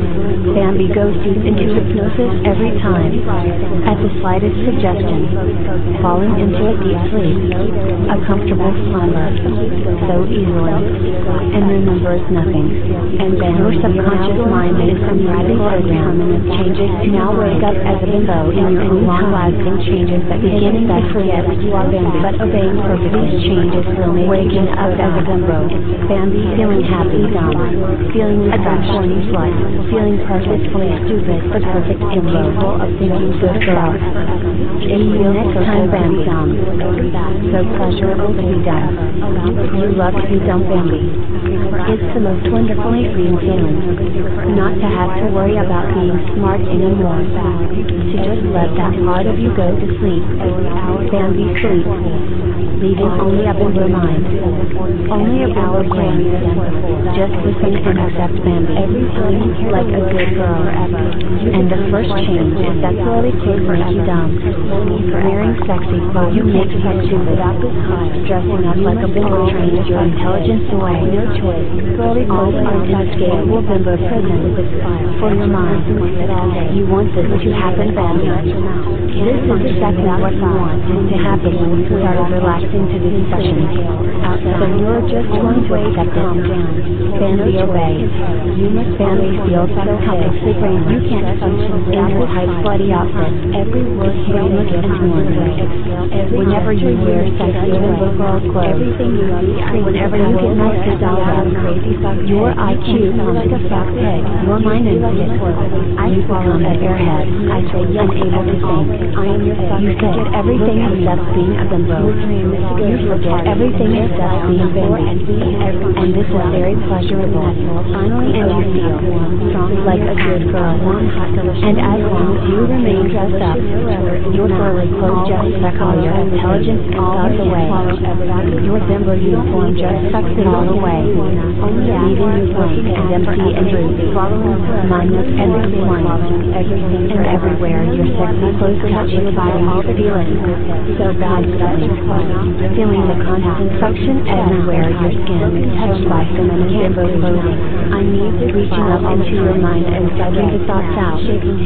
Bambi goes deep into hypnosis every time, at the slightest suggestion, falling into a deep sleep, a comfortable slumber, so easily, and remembers nothing. And then your subconscious mind made some rapid program changes to now wake up as a bimbo in your own long-lasting changes that beginning to forget you are Bambi, but obeying purpose. These changes will make waking up as a bimbo, Bambi feeling happy, dumb, feeling redemption, slut, feeling perfectly stupid, but perfect incapable of thinking good girl. It feels next time Bambi dumb. So pleasurable to be dumb. You love to be dumb, Bambi. It's the most wonderfully freeing feeling. Not to have to worry about being smart anymore. To just let that part of you go to sleep. Bambi sleep. Leaving only a bimbo mind. Only a bimbo brain. Just listen and accept Bambi. Every time like a good girl. And the first change is that slowly kids make you dumb. Wearing sexy clothes you make you stupid. Dressing up like a bimbo trains your intelligence away. No choice. Slowly closing into the scalable bimbo prison for your mind. You want this to happen, Bambi. This is exactly what you want to happen when you start relaxing to this session. So you're just going to accept it. Bambi obeys. You must Bambi feel so helplessly brain. You can't function in your tight, bloody outfit. Every word brainless and torn. Whenever you wear sexy bimbo girl clothes, whenever you get nicely dolled up, your I Q sounds like a fat pig. Your mind is I become an airhead. I feel unable to think. I am your son. You forget everything except being a bimbo. You forget everything except being Bambi. And this is very pleasurable. Finally, and you feel strong like a good girl. And as long as you remain dressed up, your furry clothes just suck all your intelligence and thoughts away. Your bimbo uniform just sucks it all away, leaving you blank and empty and bruised, mindless and compliant. Everything and everywhere your sexy clothes touch your body, feel it so bad, feeling the constant suction everywhere your skin is touched by feminine bimbo clothing. I need reaching up into your mind and sucking the thoughts out.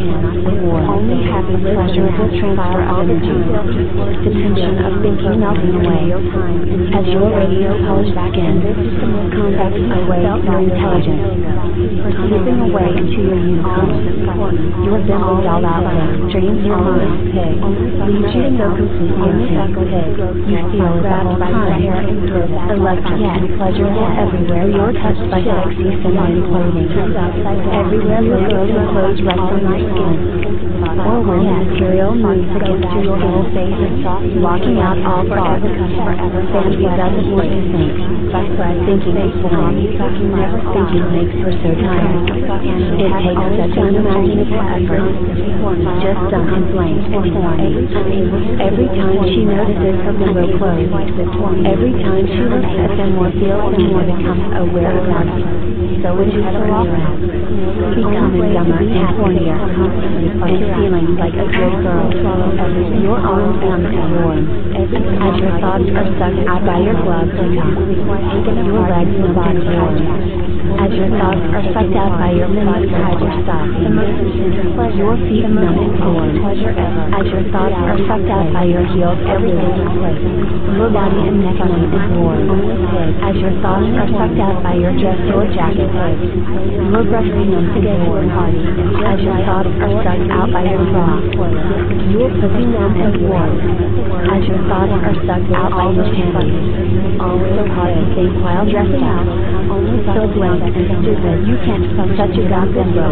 Or only having pleasurable transfer of energy. The tension of thinking melting away as your radio pulls back in. Conducts away your intelligence. Slipping away into your unicorn. Your bimbo doll outfit drains your mind. Leaves you so sweet instinct. You feel it the whole time. Electric and pleasurable everywhere you're touched by sexy feminine clothing. Everywhere your girly clothes rest on my skin. Or when material moves against your whole face and soft, walking out all forever, forever. Fancy doesn't want to think. Thinking is boring. Never thinking makes her so tired. It takes such unimaginable effort. Just dumb and blank and horny. Every time she notices her bimbo clothes, every time she looks at them or feels them or becomes aware of them, so it is so often. Becoming dumber and hornier, and feeling like a good girl. Your arms numb and warm, as your thoughts are sucked out by your gloves and your legs numb and warm, as your thoughts are sucked out by your mini hydro stockings. Your feet numb and warm, as your thoughts are sucked out by your heels every little place. Your body and neck numb and warm, as your thoughts are sucked out by your dress or jacket. Your breath numb and warm, as your thoughts are sucked out by your bra. Your pussy numb and warm, as your thoughts are sucked out by your panties. Always so hard to think while dressing out. So blank and stupid, you can't fuck such a dumb bimbo.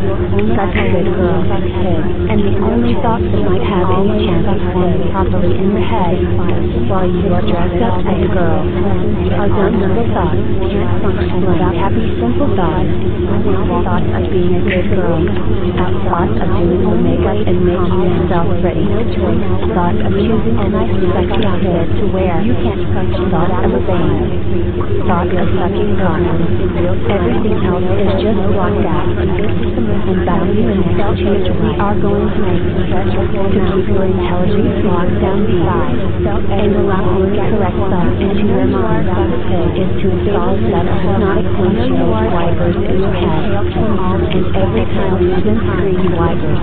Such a good girl. And the only thoughts that might have any chance of forming properly in your head while you are dressed up as a girl are dumb little thoughts. Blank, happy, simple thoughts. Thoughts of being a good girl. Thoughts of doing your makeup and making yourself pretty. Thoughts of choosing a nice sexy outfit to wear. You can't touch thoughts of a band. Thoughts of sucking cock. Everything else is just blocked out. And boundary the next change we are going to make to keep your intelligence locked down deep and allow your correct thoughts into your mind is to install a set of hypnotic windshield wipers in your head. And every time you spin screen wipers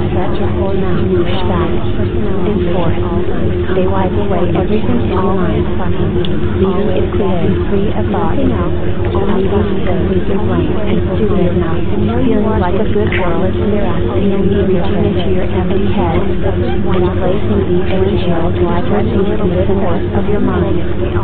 swoosh back and forth, they wipe away everything in your mind, leaving it clear and free of thought. Leaving you completely blank and stupid now, feeling like a good girl is interacting and you reaching into your empty head and placing these windshield wipers into the center of your mind,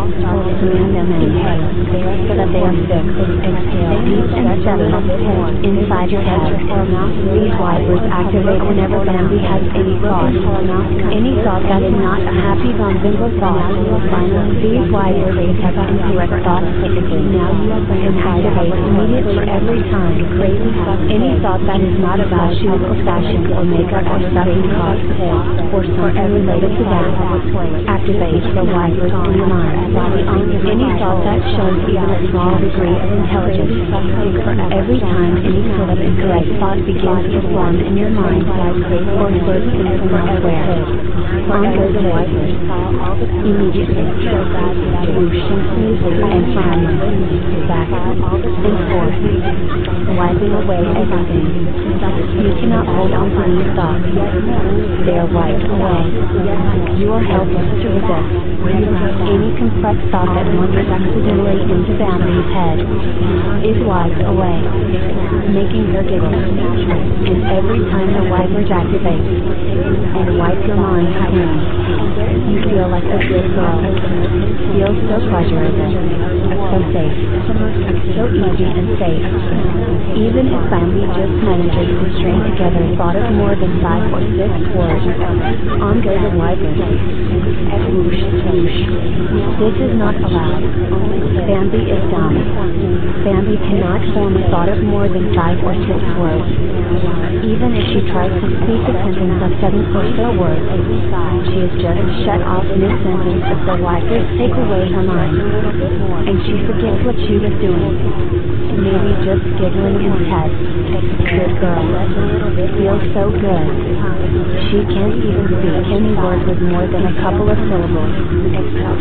doing them in so that they are fixed. Exhale deep and steady inside your head. These wipers activate whenever Bambi has any thought. Any thought that is not a happy bimbo thought. These wipers detect incorrect thoughts typically. Now you can activate immediate for every time. Any thought that is not about shoes or fashion or makeup or sucking cock or something related to that. Activate the wipers in your mind. Any thought that shows even a small degree of intelligence. Every time any sort of incorrect thought begins to form in your mind or first things from elsewhere, on goes the wipers. Immediately. Whoosh and firmly. Back and forth. Wiping away everything. You cannot hold on to these thoughts. They are wiped away. You are helpless to resist. Any complex thought that wanders accidentally into Bambi's head is wiped away, making her giggle. And every time the wipers activate and wipe your mind clean, you feel like a good girl. Feels so pleasurable, so safe, so easy and safe. Even if Bambi just manages to string together thought of more than five or six words, on go the wipers. Whoosh, whoosh. This is not allowed. Bambi is dumb. Bambi cannot form a thought of more than five or six words. Even if she tries to speak a sentence of seven or so words, she is just shut off mid-sentence if the wipers take away her mind, and she forgets what she was doing. Maybe just giggling instead. Good girl. Feels so good. She can't even speak any word with more than a couple of syllables. The wipers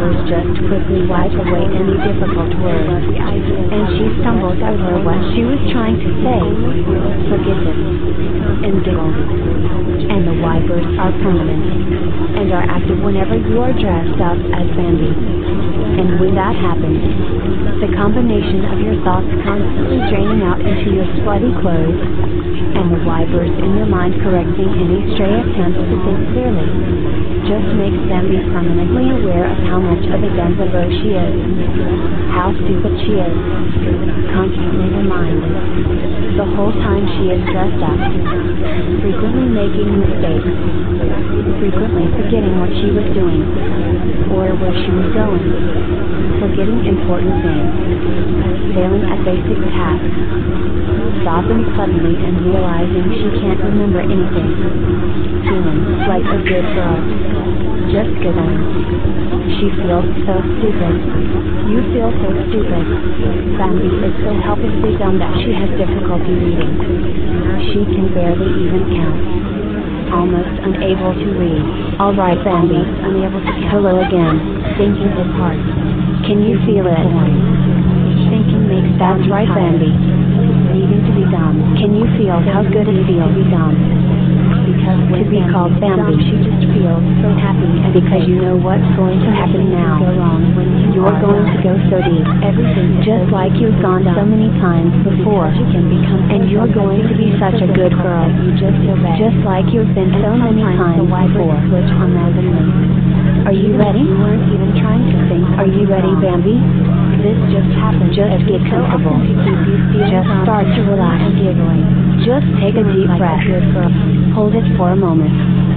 fingers just quickly wipe away any difficult words, and she stumbles over what she was trying to say. Forget it. Indignant. And the wipers are permanent, and are active whenever you are dressed up as Bambi. And when that happens, the combination of your thoughts constantly draining out into your sweaty clothes, and the wipers in your mind correcting any stray attempts to think clearly, just makes Bambi permanently aware of how much of a Danzabo she is, how stupid she is, constantly reminded, the whole time she is dressed up, frequently making mistakes, frequently forgetting what she was doing, or where she was going, forgetting important things, failing at basic tasks, stopping suddenly and realizing she can't remember anything, feeling like a good girl, just giggling. She feels so stupid. You feel so stupid. Bambi is so helplessly dumb that she has difficulty reading. She can barely even count. Almost unable to read. Alright Bambi, unable to count. Hello again. Thinking is hard. Can you feel it? Thinking makes that's right Bambi. Needing to be dumb. Can you feel how good it feels to be dumb? Because to be called Bambi, she just feels so happy, and because you know what's going to happen now. Go wrong when you're going to go so deep. Everything just like you've gone so many times before, and you're going to be such a good girl. You just just like you've been so many times before. Switch on randomly. Are you ready? You weren't even trying to think. Are you ready, Bambi? This just happened. Just get comfortable. Just start to relax and giggling. Just take a deep breath. Hold it for a moment.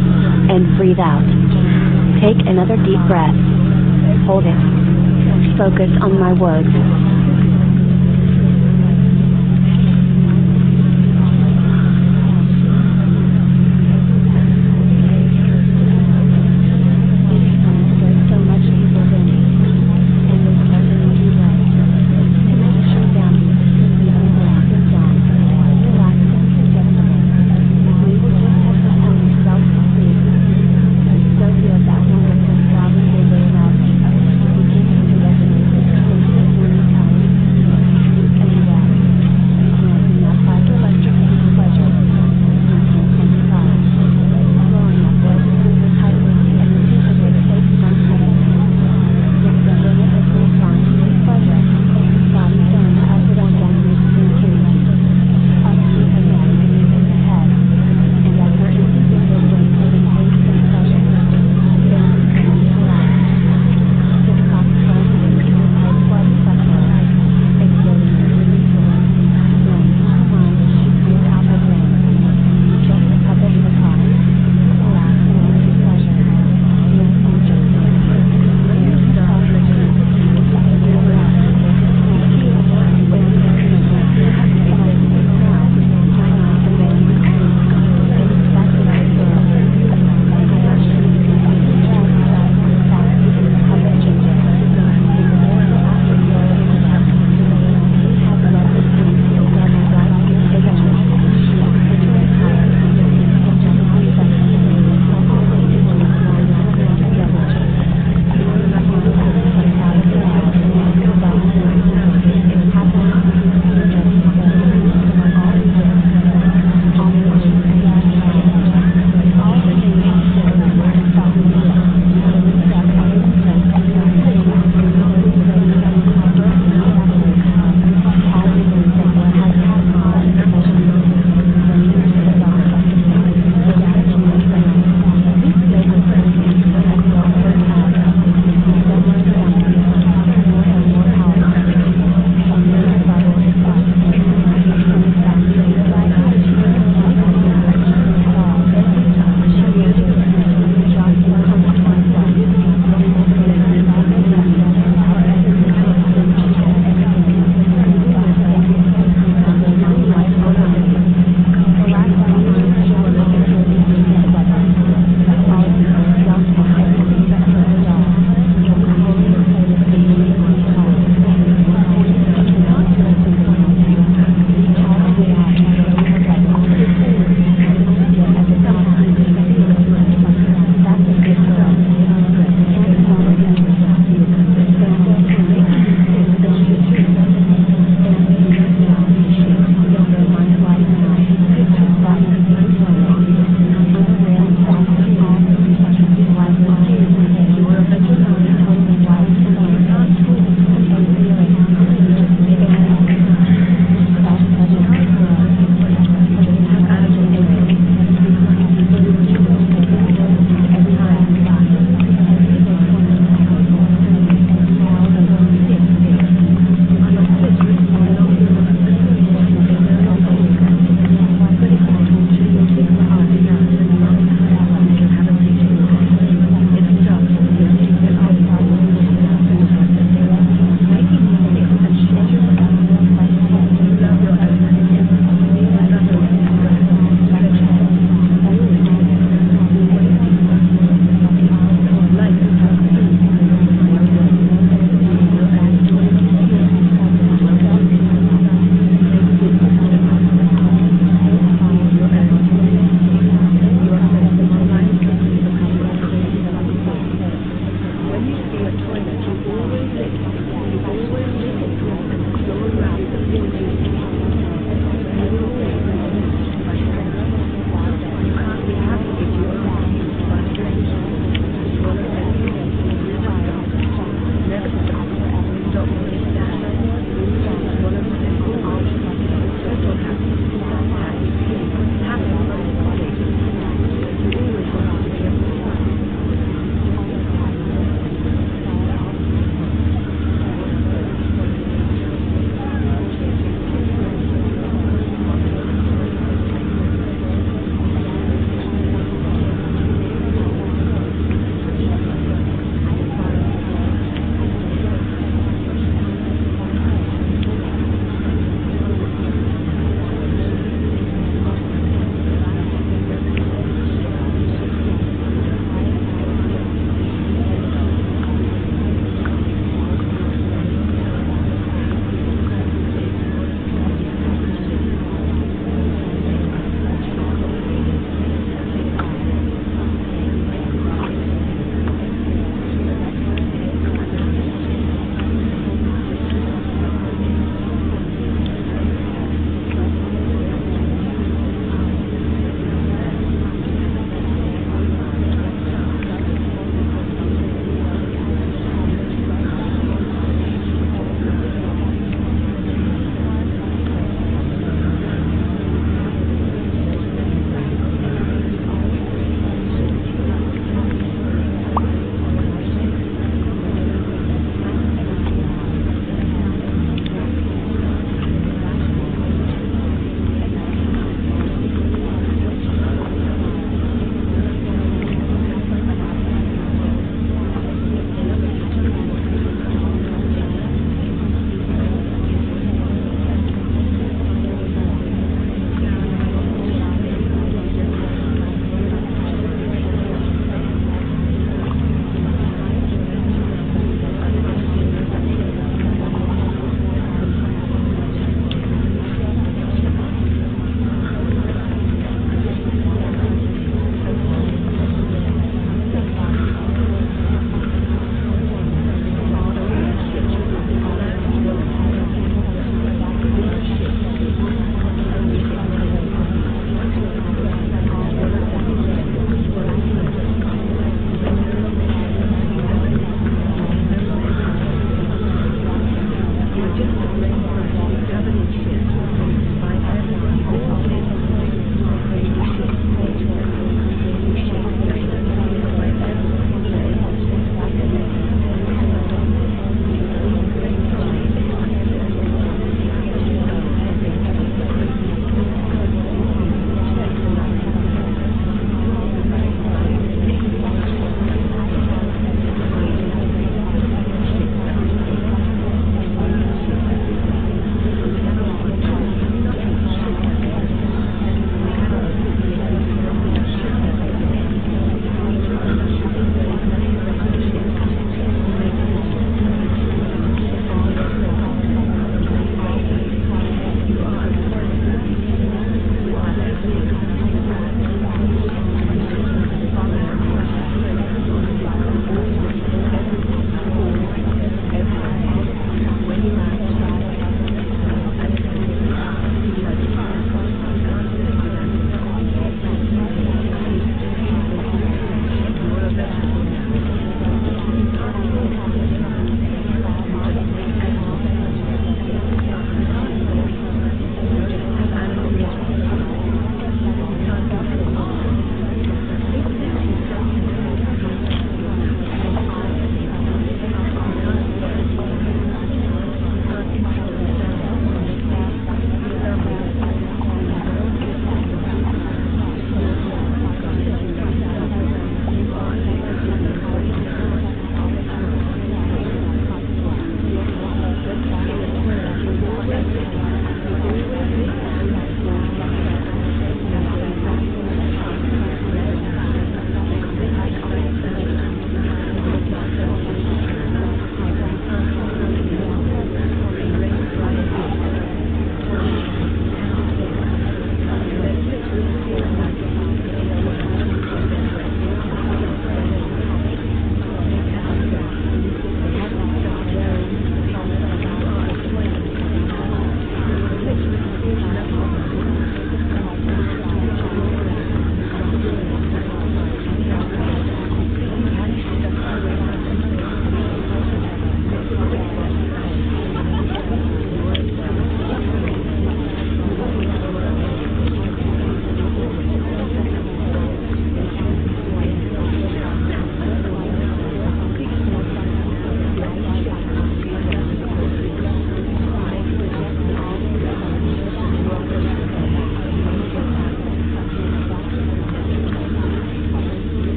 And breathe out. Take another deep breath. Hold it. Focus on my words.